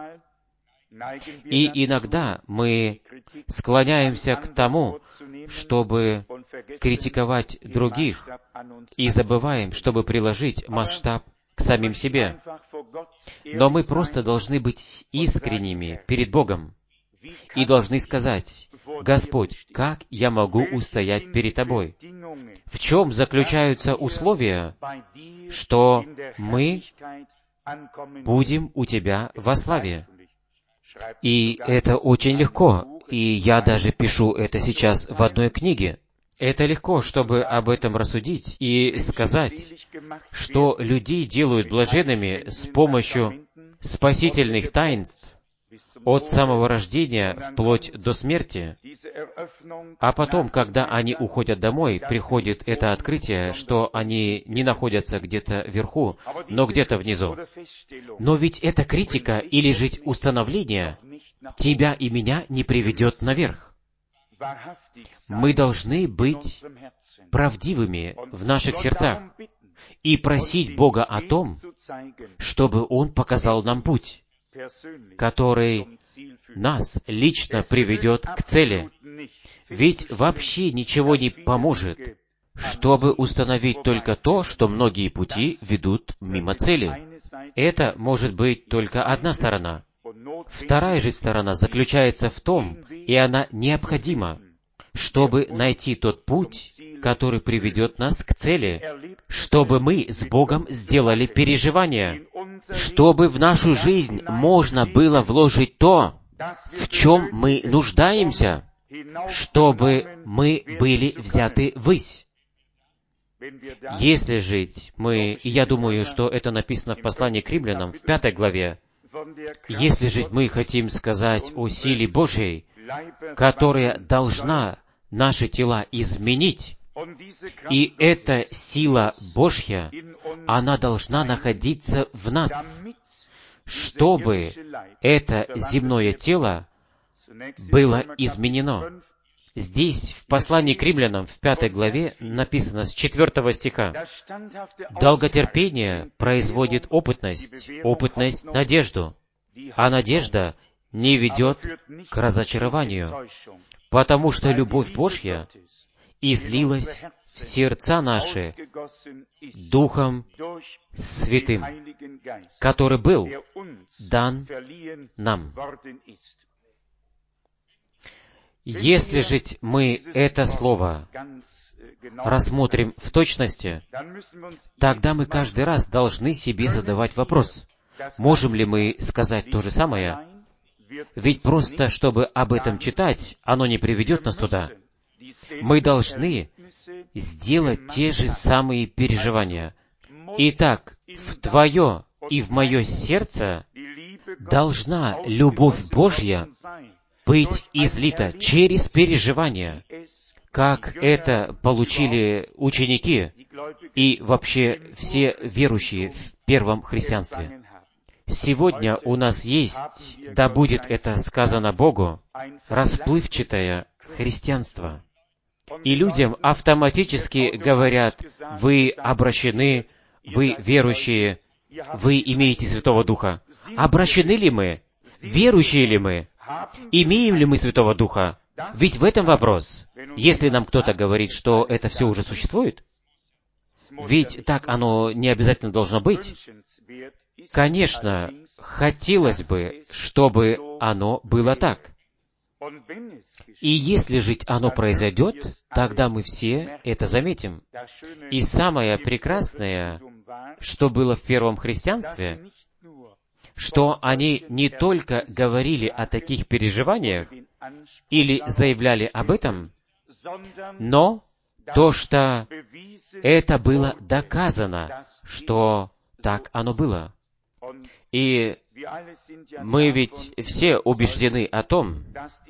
И иногда мы склоняемся к тому, чтобы критиковать других, и забываем, чтобы приложить масштаб к самим себе. Но мы просто должны быть искренними перед Богом и должны сказать: «Господь, как я могу устоять перед Тобой? В чем заключаются условия, что мы будем у Тебя во славе?» И это очень легко, и я даже пишу это сейчас в одной книге. Это легко, чтобы об этом рассудить и сказать, что людей делают блаженными с помощью спасительных таинств от самого рождения вплоть до смерти. А потом, когда они уходят домой, приходит это открытие, что они не находятся где-то вверху, но где-то внизу. Но ведь эта критика или же установление тебя и меня не приведет наверх. Мы должны быть правдивыми в наших сердцах и просить Бога о том, чтобы Он показал нам путь, который нас лично приведет к цели. Ведь вообще ничего не поможет, чтобы установить только то, что многие пути ведут мимо цели. Это может быть только одна сторона. Вторая же сторона заключается в том, и она необходима, чтобы найти тот путь, который приведет нас к цели, чтобы мы с Богом сделали переживания, чтобы в нашу жизнь можно было вложить то, в чем мы нуждаемся, чтобы мы были взяты ввысь. Если жить мы, и я думаю, что это написано в послании к римлянам, в пятой главе, если жить мы хотим сказать о силе Божьей, которая должна наши тела изменить, и эта сила Божья, она должна находиться в нас, чтобы это земное тело было изменено. Здесь, в послании к римлянам, в пятой главе, написано с четвертого стиха: «Долготерпение производит опытность, опытность — надежду, а надежда не ведет к разочарованию, потому что любовь Божья излилась в сердца наши Духом Святым, который был дан нам». Если же мы это слово рассмотрим в точности, тогда мы каждый раз должны себе задавать вопрос, можем ли мы сказать то же самое? Ведь просто, чтобы об этом читать, оно не приведет нас туда. Мы должны сделать те же самые переживания. Итак, в твое и в мое сердце должна любовь Божья быть излито через переживания, как это получили ученики и вообще все верующие в первом христианстве. Сегодня у нас есть, да будет это сказано Богу, расплывчатое христианство. И людям автоматически говорят: вы обращены, вы верующие, вы имеете Святого Духа. Обращены ли мы? Верующие ли мы? Имеем ли мы Святого Духа? Ведь в этом вопрос. Если нам кто-то говорит, что это все уже существует, ведь так оно не обязательно должно быть. Конечно, хотелось бы, чтобы оно было так. И если же оно произойдет, тогда мы все это заметим. И самое прекрасное, что было в первом христианстве, что они не только говорили о таких переживаниях или заявляли об этом, но то, что это было доказано, что так оно было. И мы ведь все убеждены о том,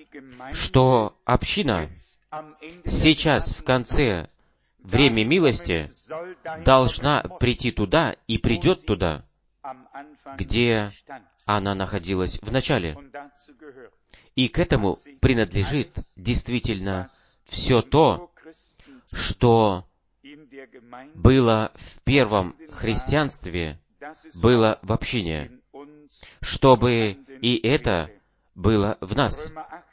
что община сейчас, в конце времени милости, должна прийти туда и придет туда, где она находилась в начале. И к этому принадлежит действительно все то, что было в первом христианстве, было в общине, чтобы и это было в нас.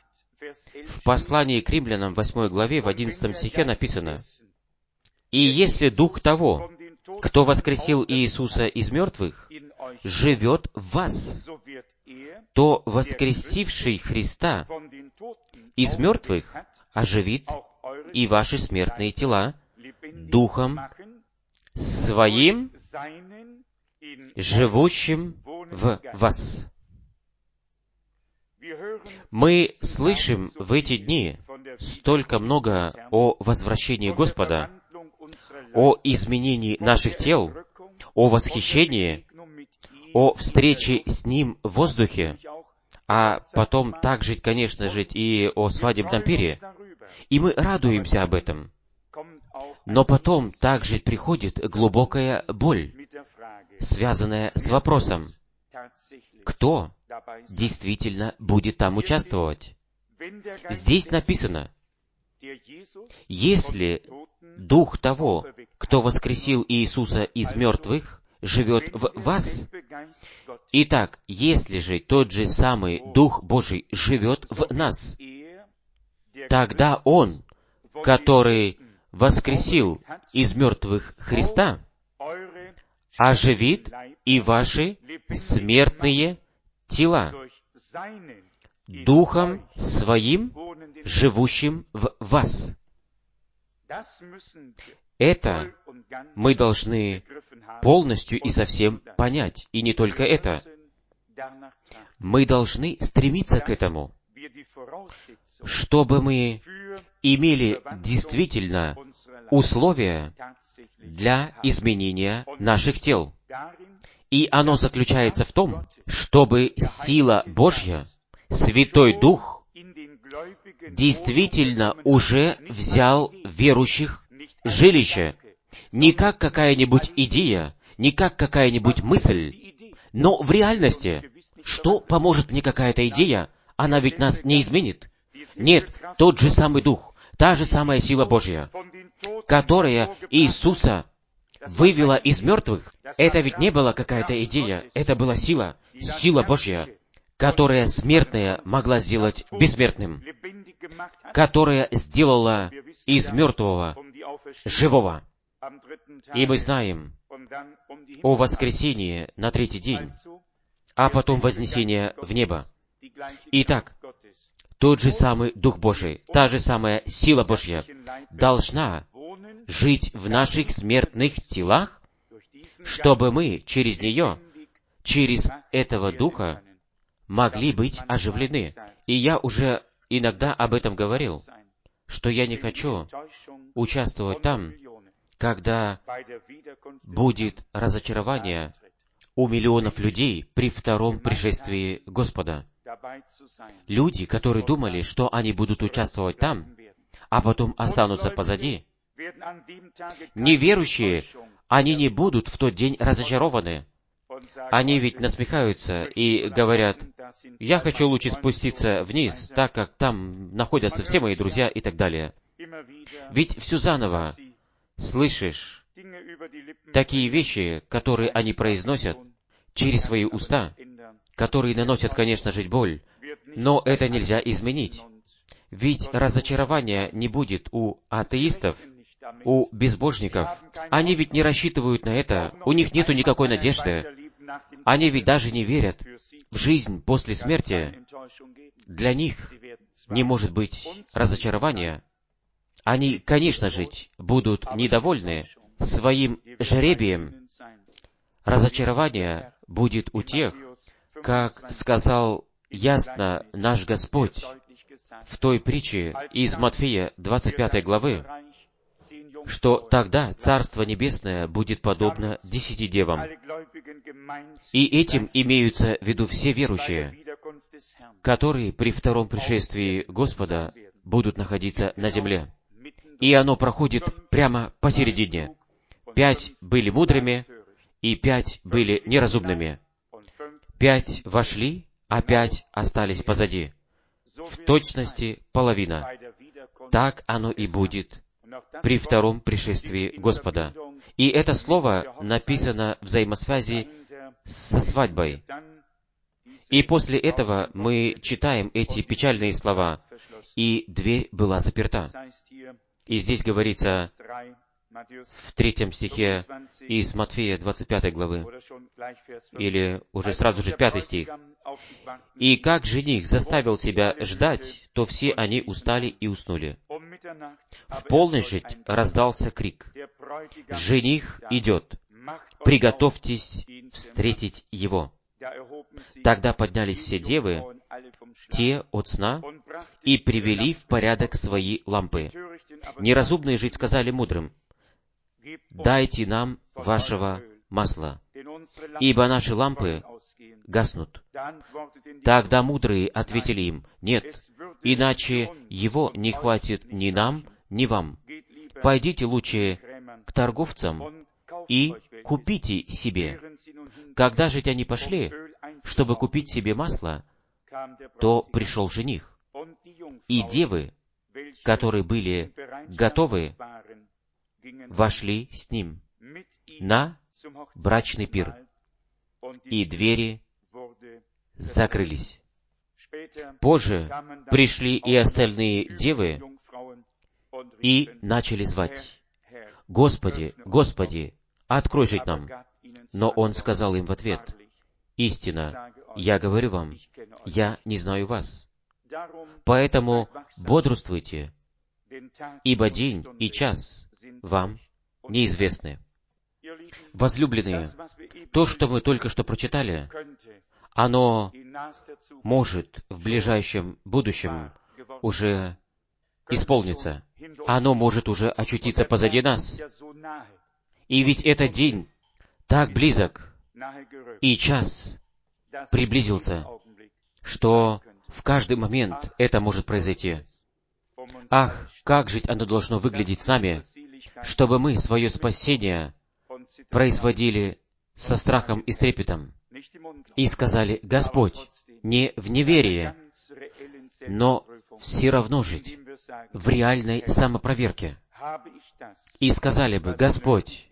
В послании к римлянам, восьмой главе, в одиннадцатом стихе написано: «И если Дух того, кто воскресил Иисуса из мертвых, живет в вас, то воскресивший Христа из мертвых оживит и ваши смертные тела Духом Своим, живущим в вас». Мы слышим в эти дни столько много о возвращении Господа, о изменении наших тел, о восхищении, о встрече с Ним в воздухе, а потом также, конечно же, и о свадебном пире. И мы радуемся об этом. Но потом также приходит глубокая боль, связанная с вопросом, кто действительно будет там участвовать. Здесь написано: «Если Дух того, кто воскресил Иисуса из мертвых, живет в вас». Итак, если же тот же самый Дух Божий живет в нас, тогда Он, который воскресил из мертвых Христа, оживит и ваши смертные тела Духом Своим, живущим в вас. Это мы должны полностью и совсем понять. И не только это. Мы должны стремиться к этому, чтобы мы имели действительно условия для изменения наших тел. И оно заключается в том, чтобы сила Божья, Святой Дух, действительно уже взял верующих жилище. Не как какая-нибудь идея, не как какая-нибудь мысль, но в реальности. Что поможет мне какая-то идея? Она ведь нас не изменит. Нет, тот же самый Дух, та же самая сила Божья, которая Иисуса вывела из мертвых, это ведь не была какая-то идея, это была сила, сила Божья, которая смертная могла сделать бессмертным, которая сделала из мертвого живого. И мы знаем о воскресении на третий день, а потом вознесение в небо. Итак, тот же самый Дух Божий, та же самая сила Божья должна жить в наших смертных телах, чтобы мы через нее, через этого Духа, могли быть оживлены. И я уже иногда об этом говорил, что я не хочу участвовать там, когда будет разочарование у миллионов людей при втором пришествии Господа. Люди, которые думали, что они будут участвовать там, а потом останутся позади, неверующие, они не будут в тот день разочарованы. Они ведь насмехаются и говорят: «Я хочу лучше спуститься вниз, так как там находятся все мои друзья» и так далее. Ведь все заново слышишь такие вещи, которые они произносят через свои уста, которые наносят, конечно же, боль, но это нельзя изменить. Ведь разочарования не будет у атеистов, у безбожников. Они ведь не рассчитывают на это, у них нету никакой надежды. Они ведь даже не верят в жизнь после смерти. Для них не может быть разочарования. Они, конечно же, будут недовольны своим жребием. Разочарование будет у тех, как сказал ясно наш Господь в той притче из Матфея двадцать пятой главы, что тогда Царство Небесное будет подобно десяти девам. И этим имеются в виду все верующие, которые при втором пришествии Господа будут находиться на земле. И оно проходит прямо посередине. Пять были мудрыми, и пять были неразумными. Пять вошли, а пять остались позади. В точности половина. Так оно и будет при втором пришествии Господа. И это слово написано в взаимосвязи со свадьбой. И после этого мы читаем эти печальные слова: «И дверь была заперта». И здесь говорится в третьем стихе из Матфея двадцать пятой главы, или уже сразу же пятый стих. «И как жених заставил себя ждать, то все они устали и уснули. В полночь же раздался крик: „Жених идет! Приготовьтесь встретить его!“ Тогда поднялись все девы, те от сна, и привели в порядок свои лампы. Неразумные же сказали мудрым: „Дайте нам вашего масла, ибо наши лампы гаснут“. Тогда мудрые ответили им: „Нет, иначе его не хватит ни нам, ни вам. Пойдите лучше к торговцам и купите себе». Когда же они пошли, чтобы купить себе масло, то пришел жених, и девы, которые были готовы, вошли с ним на брачный пир, и двери закрылись. Позже пришли и остальные девы и начали звать: «Господи, Господи, открой же нам». Но он сказал им в ответ: «Истинно, я говорю вам, я не знаю вас. Поэтому бодрствуйте, ибо день и час вам неизвестны». Возлюбленные, то, что мы только что прочитали, оно может в ближайшем будущем уже исполниться. Оно может уже очутиться позади нас. И ведь этот день так близок, и час приблизился, что в каждый момент это может произойти. Ах, как же оно должно выглядеть с нами, чтобы мы свое спасение производили со страхом и с трепетом, и сказали: «Господь, не в неверии, но все равно жить в реальной самопроверке». И сказали бы: «Господь,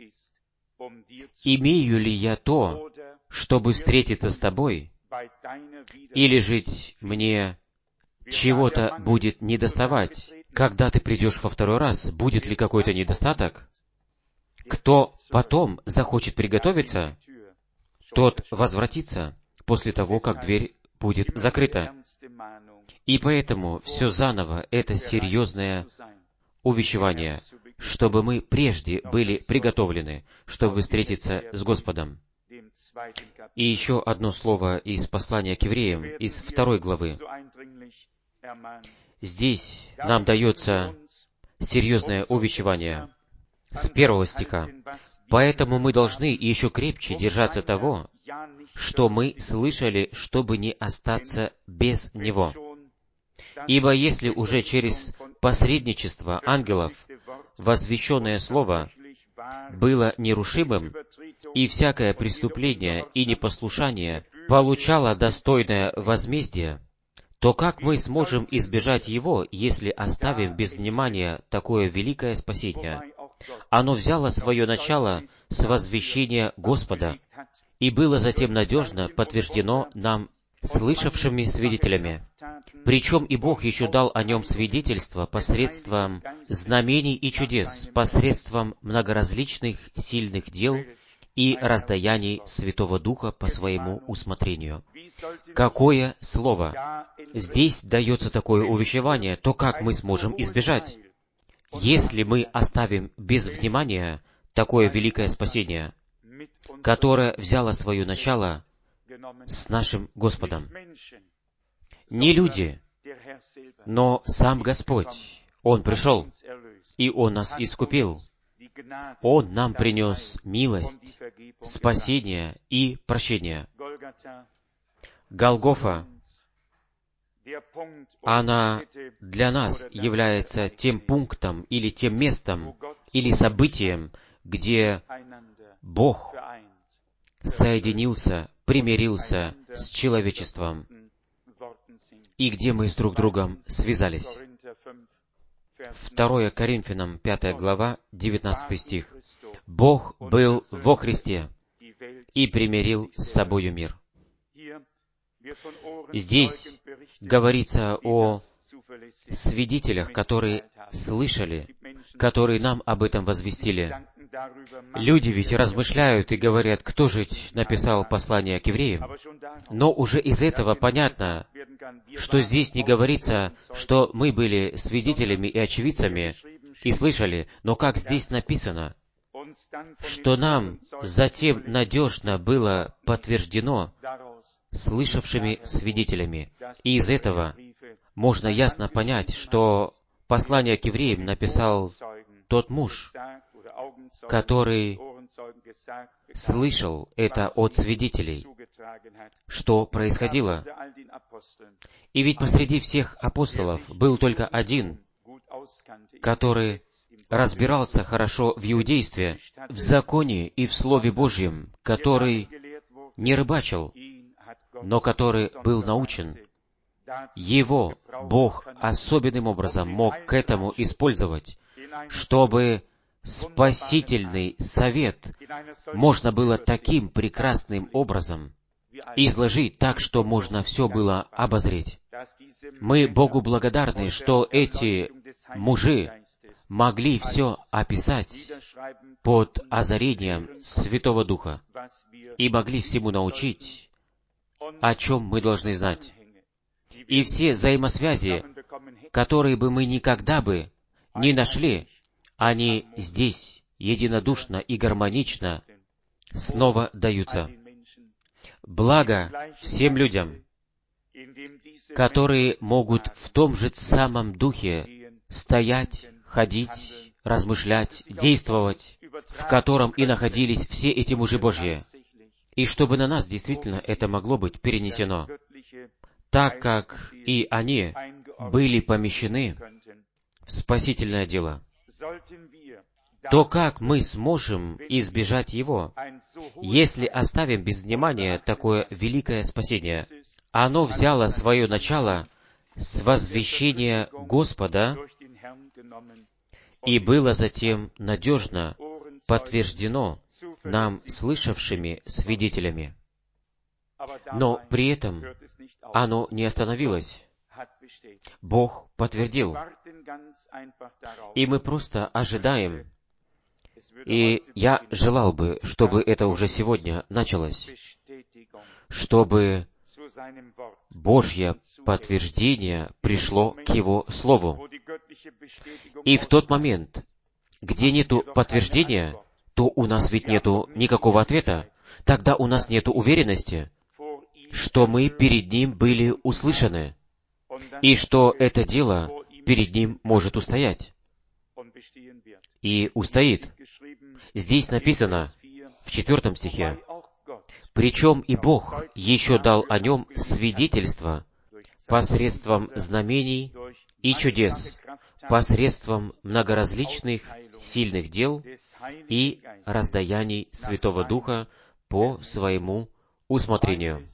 имею ли я то, чтобы встретиться с Тобой, или жить мне чего-то будет недоставать, когда Ты придешь во второй раз? Будет ли какой-то недостаток? Кто потом захочет приготовиться, тот возвратится после того, как дверь будет закрыта». И поэтому все заново — это серьезное увещевание, чтобы мы прежде были приготовлены, чтобы встретиться с Господом. И еще одно слово из послания к евреям, из второй главы. Здесь нам дается серьезное увещевание с первого стиха. «Поэтому мы должны еще крепче держаться того, что мы слышали, чтобы не остаться без него. Ибо если уже через посредничество ангелов возвещенное слово было нерушимым, и всякое преступление и непослушание получало достойное возмездие, то как мы сможем избежать его, если оставим без внимания такое великое спасение? Оно взяло свое начало с возвещения Господа и было затем надежно подтверждено нам слышавшими свидетелями. Причем и Бог еще дал о нем свидетельство посредством знамений и чудес, посредством многоразличных сильных дел и раздаяний Святого Духа по своему усмотрению. Какое слово! Здесь дается такое увещевание, то как мы сможем избежать? Если мы оставим без внимания такое великое спасение, которое взяло свое начало с нашим Господом. Не люди, но сам Господь. Он пришел, и Он нас искупил. Он нам принес милость, спасение и прощение. Голгофа, она для нас является тем пунктом или тем местом или событием, где Бог соединился, примирился с человечеством, и где мы с друг другом связались. Второе Коринфянам, пятая глава, девятнадцатый стих. «Бог был во Христе и примирил с собою мир». Здесь говорится о свидетелях, которые слышали, которые нам об этом возвестили. Люди ведь размышляют и говорят, кто же написал послание к евреям. Но уже из этого понятно, что здесь не говорится, что мы были свидетелями и очевидцами и слышали, но как здесь написано, что нам затем надежно было подтверждено слышавшими свидетелями. И из этого можно ясно понять, что послание к евреям написал тот муж, который слышал это от свидетелей, что происходило. И ведь посреди всех апостолов был только один, который разбирался хорошо в иудействе, в законе и в Слове Божьем, который не рыбачил, но который был научен. Его Бог особенным образом мог к этому использовать, чтобы спасительный совет можно было таким прекрасным образом изложить так, что можно все было обозреть. Мы Богу благодарны, что эти мужи могли все описать под озарением Святого Духа и могли всему научить, о чем мы должны знать. И все взаимосвязи, которые бы мы никогда бы не нашли, они здесь единодушно и гармонично снова даются. Благо всем людям, которые могут в том же самом духе стоять, ходить, размышлять, действовать, в котором и находились все эти мужи Божьи. И чтобы на нас действительно это могло быть перенесено, так как и они были помещены в спасительное дело, то как мы сможем избежать его, если оставим без внимания такое великое спасение? Оно взяло свое начало с возвещения Господа и было затем надежно подтверждено нам слышавшими свидетелями. Но при этом оно не остановилось. Бог подтвердил. И мы просто ожидаем. И я желал бы, чтобы это уже сегодня началось, чтобы Божье подтверждение пришло к Его Слову. И в тот момент, где нету подтверждения, то у нас ведь нету никакого ответа. Тогда у нас нету уверенности, что мы перед Ним были услышаны, и что это дело перед Ним может устоять. И устоит. Здесь написано, в четвертом стихе, Причем и Бог еще дал о нем свидетельство посредством знамений и чудес, посредством многоразличных сильных дел и раздаяний Святого Духа по своему усмотрению.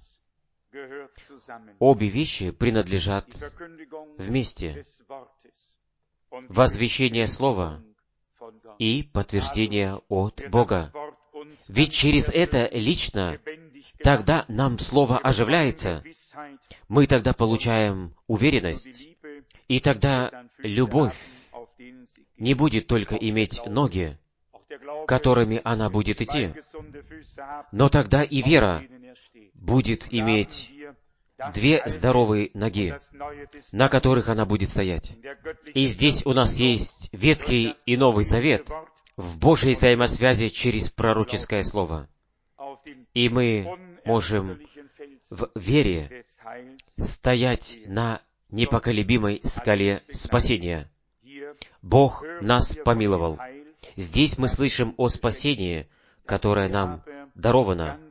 Обе вещи принадлежат вместе. Возвещение Слова и подтверждение от Бога. Ведь через это лично тогда нам Слово оживляется, мы тогда получаем уверенность, и тогда любовь не будет только иметь ноги, которыми она будет идти, но тогда и вера будет иметь две здоровые ноги, на которых она будет стоять. И здесь у нас есть Ветхий и Новый Завет в Божьей взаимосвязи через пророческое слово. И мы можем в вере стоять на непоколебимой скале спасения. Бог нас помиловал. Здесь мы слышим о спасении, которое нам даровано,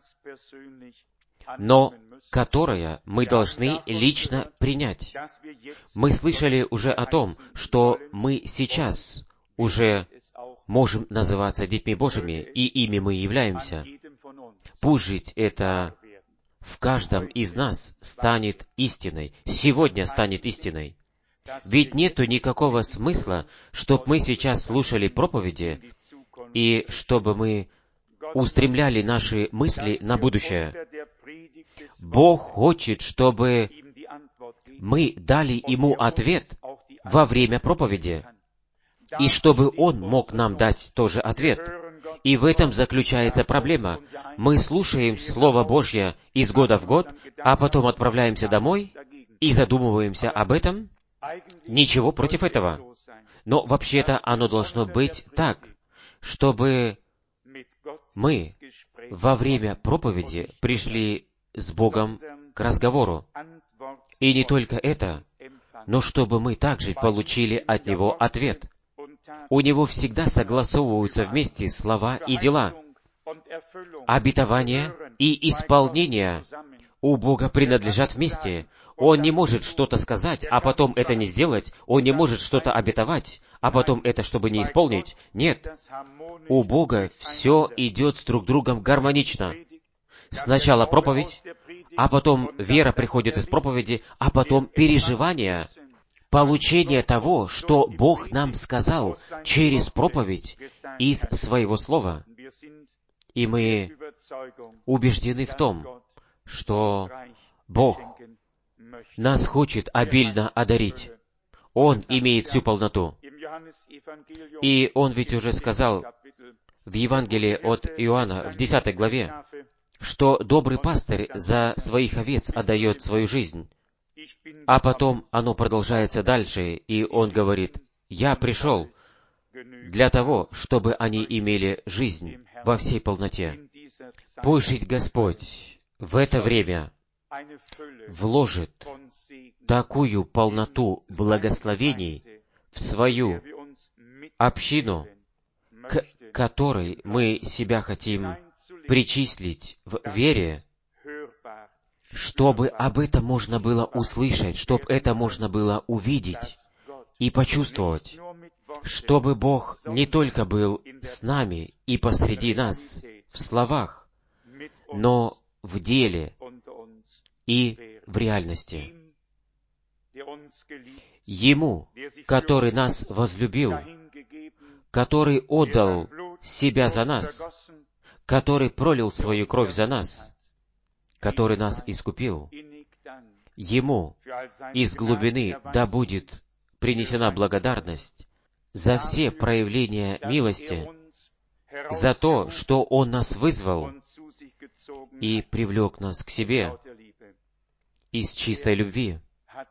но которое мы должны лично принять. Мы слышали уже о том, что мы сейчас уже можем называться детьми Божьими, и ими мы являемся. Пусть жить это в каждом из нас станет истиной, сегодня станет истиной. Ведь нету никакого смысла, чтобы мы сейчас слушали проповеди, и чтобы мы устремляли наши мысли на будущее. Бог хочет, чтобы мы дали Ему ответ во время проповеди, и чтобы Он мог нам дать тоже ответ. И в этом заключается проблема. Мы слушаем Слово Божье из года в год, а потом отправляемся домой и задумываемся об этом. Ничего против этого. Но вообще-то оно должно быть так, чтобы мы во время проповеди пришли с Богом к разговору. И не только это, но чтобы мы также получили от Него ответ. У Него всегда согласовываются вместе слова и дела. Обетование и исполнение у Бога принадлежат вместе. Он не может что-то сказать, а потом это не сделать. Он не может что-то обетовать, а потом это, чтобы не исполнить. Нет. У Бога все идет с друг другом гармонично. Сначала проповедь, а потом вера приходит из проповеди, а потом переживание, получение того, что Бог нам сказал через проповедь из Своего Слова. И мы убеждены в том, что Бог нас хочет обильно одарить. Он имеет всю полноту. И Он ведь уже сказал в Евангелии от Иоанна, в десятой главе, что добрый пастырь за своих овец отдает свою жизнь. А потом оно продолжается дальше, и Он говорит, «Я пришел для того, чтобы они имели жизнь во всей полноте». Пусть жить Господь в это время вложит такую полноту благословений в свою общину, к которой мы себя хотим причислить в вере, чтобы об этом можно было услышать, чтобы это можно было увидеть и почувствовать, чтобы Бог не только был с нами и посреди нас в словах, но в деле и в реальности. Ему, который нас возлюбил, который отдал себя за нас, который пролил свою кровь за нас, который нас искупил, Ему из глубины да будет принесена благодарность за все проявления милости, за то, что Он нас вызвал и привлек нас к себе из чистой любви.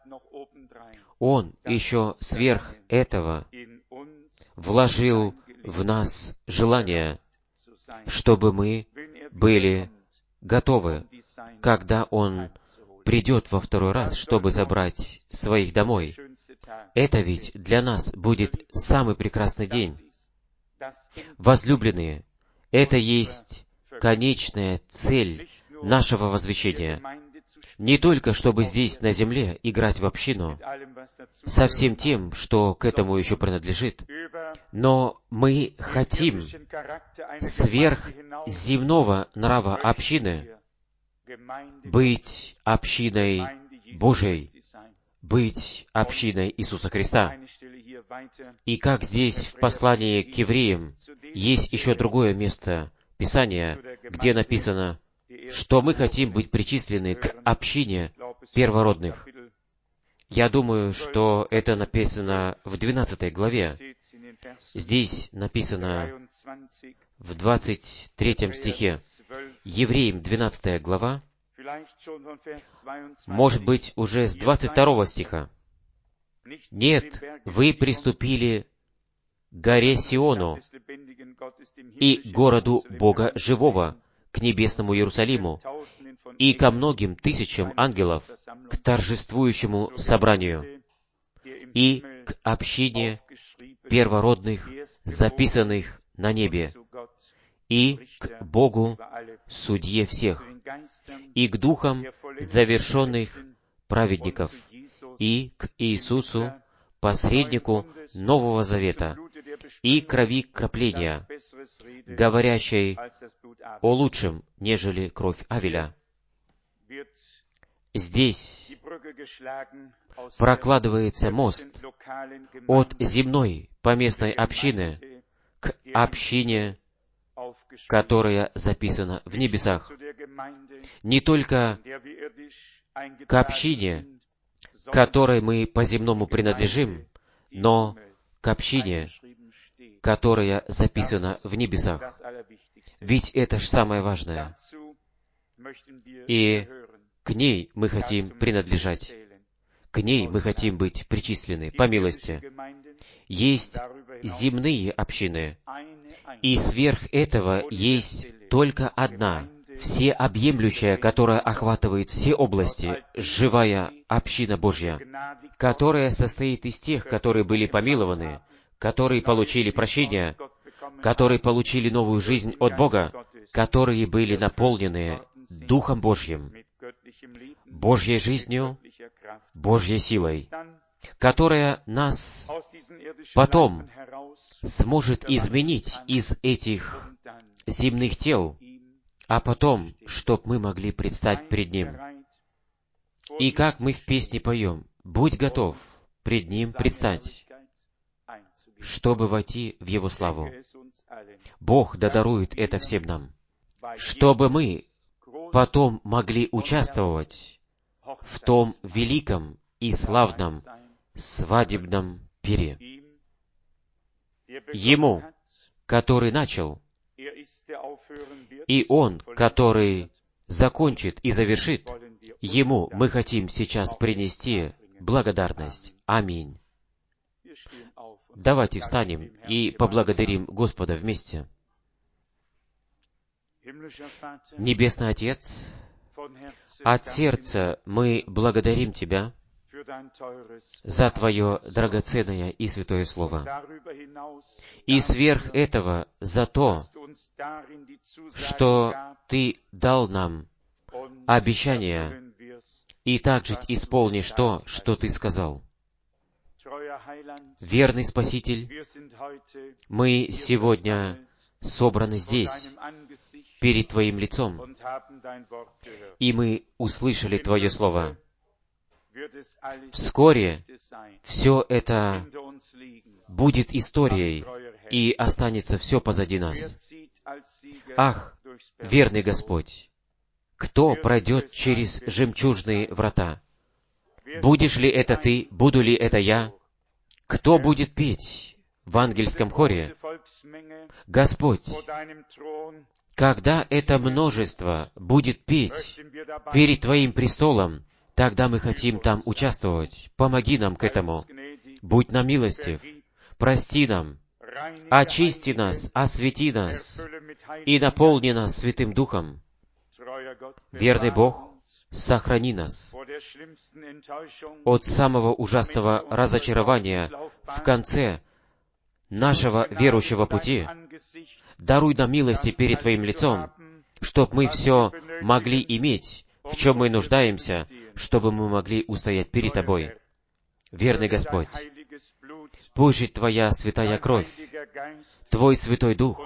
Он еще сверх этого вложил в нас желание, чтобы мы были готовы, когда Он придет во второй раз, чтобы забрать своих домой. Это ведь для нас будет самый прекрасный день. Возлюбленные, это есть конечная цель нашего возвещения. Не только, чтобы здесь, на земле, играть в общину, со всем тем, что к этому еще принадлежит, но мы хотим сверх земного нрава общины быть общиной Божией, быть общиной Иисуса Христа. И как здесь в послании к евреям есть еще другое место Писания, где написано, что мы хотим быть причислены к общине первородных. Я думаю, что это написано в двенадцатой главе. Здесь написано в двадцать третьем стихе. Евреям двенадцатая глава, может быть, уже с двадцать второго стиха. «Нет, вы приступили к горе Сиону и городу Бога Живого, к небесному Иерусалиму и ко многим тысячам ангелов, к торжествующему собранию и к общине первородных, записанных на небе, и к Богу, судье всех, и к духам завершенных праведников, и к Иисусу, посреднику Нового Завета, и крови крапления, говорящей о лучшем, нежели кровь Авеля». Здесь прокладывается мост от земной поместной общины к общине, которая записана в небесах. Не только к общине, которой мы по-земному принадлежим, но к общине, которая записана в небесах. Ведь это же самое важное. И к ней мы хотим принадлежать. К ней мы хотим быть причислены по милости. Есть земные общины, и сверх этого есть только одна, всеобъемлющая, которая охватывает все области, живая община Божья, которая состоит из тех, которые были помилованы, которые получили прощение, которые получили новую жизнь от Бога, которые были наполнены Духом Божьим, Божьей жизнью, Божьей силой, которая нас потом сможет изменить из этих земных тел, а потом, чтоб мы могли предстать пред Ним. И как мы в песне поем, «Будь готов пред Ним предстать», чтобы войти в Его славу. Бог да дарует это всем нам, чтобы мы потом могли участвовать в том великом и славном свадебном пире. Ему, который начал, и Он, который закончит и завершит, Ему мы хотим сейчас принести благодарность. Аминь. Давайте встанем и поблагодарим Господа вместе. Небесный Отец, от сердца мы благодарим Тебя за Твое драгоценное и святое Слово. И сверх этого за то, что Ты дал нам обещание, и также исполнишь то, что Ты сказал. Верный Спаситель, мы сегодня собраны здесь, перед Твоим лицом, и мы услышали Твое Слово. Вскоре все это будет историей, и останется все позади нас. Ах, верный Господь, кто пройдет через жемчужные врата? Будешь ли это Ты, буду ли это я? Кто будет петь в ангельском хоре? Господь, когда это множество будет петь перед Твоим престолом, тогда мы хотим там участвовать. Помоги нам к этому. Будь нам милостив. Прости нам. Очисти нас, освети нас и наполни нас Святым Духом. Верный Бог, сохрани нас от самого ужасного разочарования в конце нашего верующего пути. Даруй нам милости перед Твоим лицом, чтобы мы все могли иметь, в чем мы нуждаемся, чтобы мы могли устоять перед Тобой. Верный Господь, пусть же Твоя святая кровь, Твой Святой Дух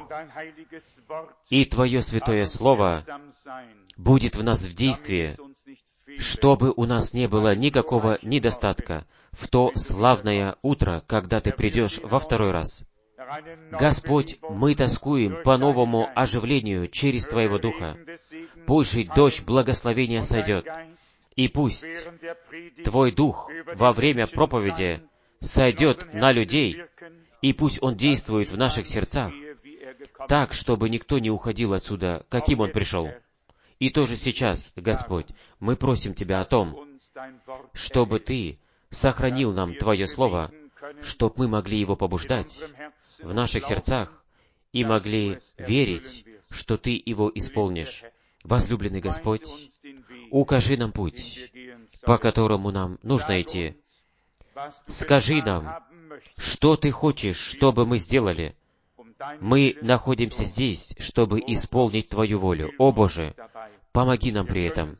и Твое Святое Слово будет в нас в действии, чтобы у нас не было никакого недостатка в то славное утро, когда Ты придешь во второй раз. Господь, мы тоскуем по новому оживлению через Твоего Духа. Пусть же дождь благословения сойдет, и пусть Твой Дух во время проповеди сойдет на людей, и пусть Он действует в наших сердцах, так, чтобы никто не уходил отсюда, каким он пришел. И тоже сейчас, Господь, мы просим Тебя о том, чтобы Ты сохранил нам Твое Слово, чтобы мы могли его побуждать в наших сердцах и могли верить, что Ты его исполнишь. Возлюбленный Господь, укажи нам путь, по которому нам нужно идти. Скажи нам, что Ты хочешь, чтобы мы сделали. Мы находимся здесь, чтобы исполнить Твою волю. О Боже, помоги нам при этом.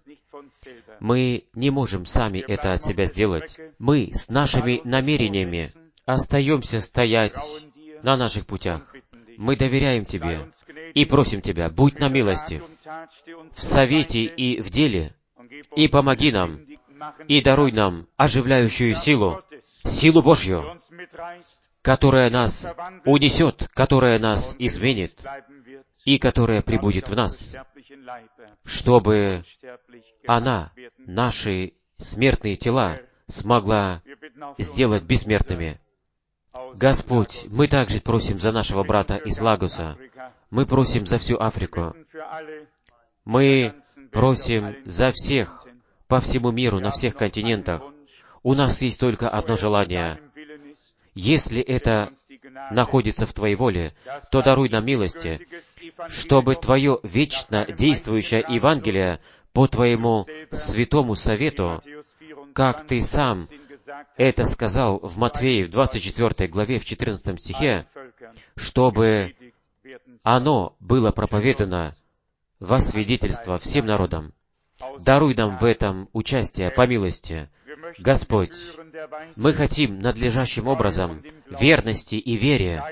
Мы не можем сами это от себя сделать. Мы с нашими намерениями остаемся стоять на наших путях. Мы доверяем Тебе и просим Тебя, будь нам милостив в совете и в деле, и помоги нам, и даруй нам оживляющую силу, силу Божью, которая нас унесет, которая нас изменит, и которая пребудет в нас, чтобы она, наши смертные тела, смогла сделать бессмертными. Господь, мы также просим за нашего брата из Лагоса. Мы просим за всю Африку. Мы просим за всех по всему миру, на всех континентах. У нас есть только одно желание. Если это находится в Твоей воле, то даруй нам милости, чтобы Твое вечно действующее Евангелие по Твоему святому совету, как Ты сам это сказал в Матфея в двадцать четвёртой главе, в четырнадцатом стихе, чтобы оно было проповедано во свидетельство всем народам. Даруй нам в этом участие по милости. Господь, мы хотим надлежащим образом верности и вере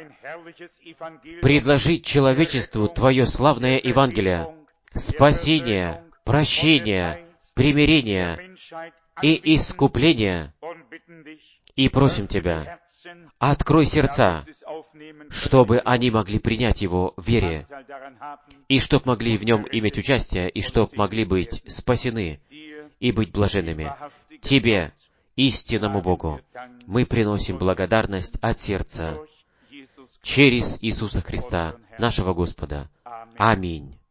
предложить человечеству Твое славное Евангелие, спасение, прощение, примирение и искупление. И просим Тебя, открой сердца, чтобы они могли принять его в вере, и чтоб могли в нем иметь участие, и чтоб могли быть спасены и быть блаженными. Тебе, истинному Богу, мы приносим благодарность от сердца через Иисуса Христа, нашего Господа. Аминь.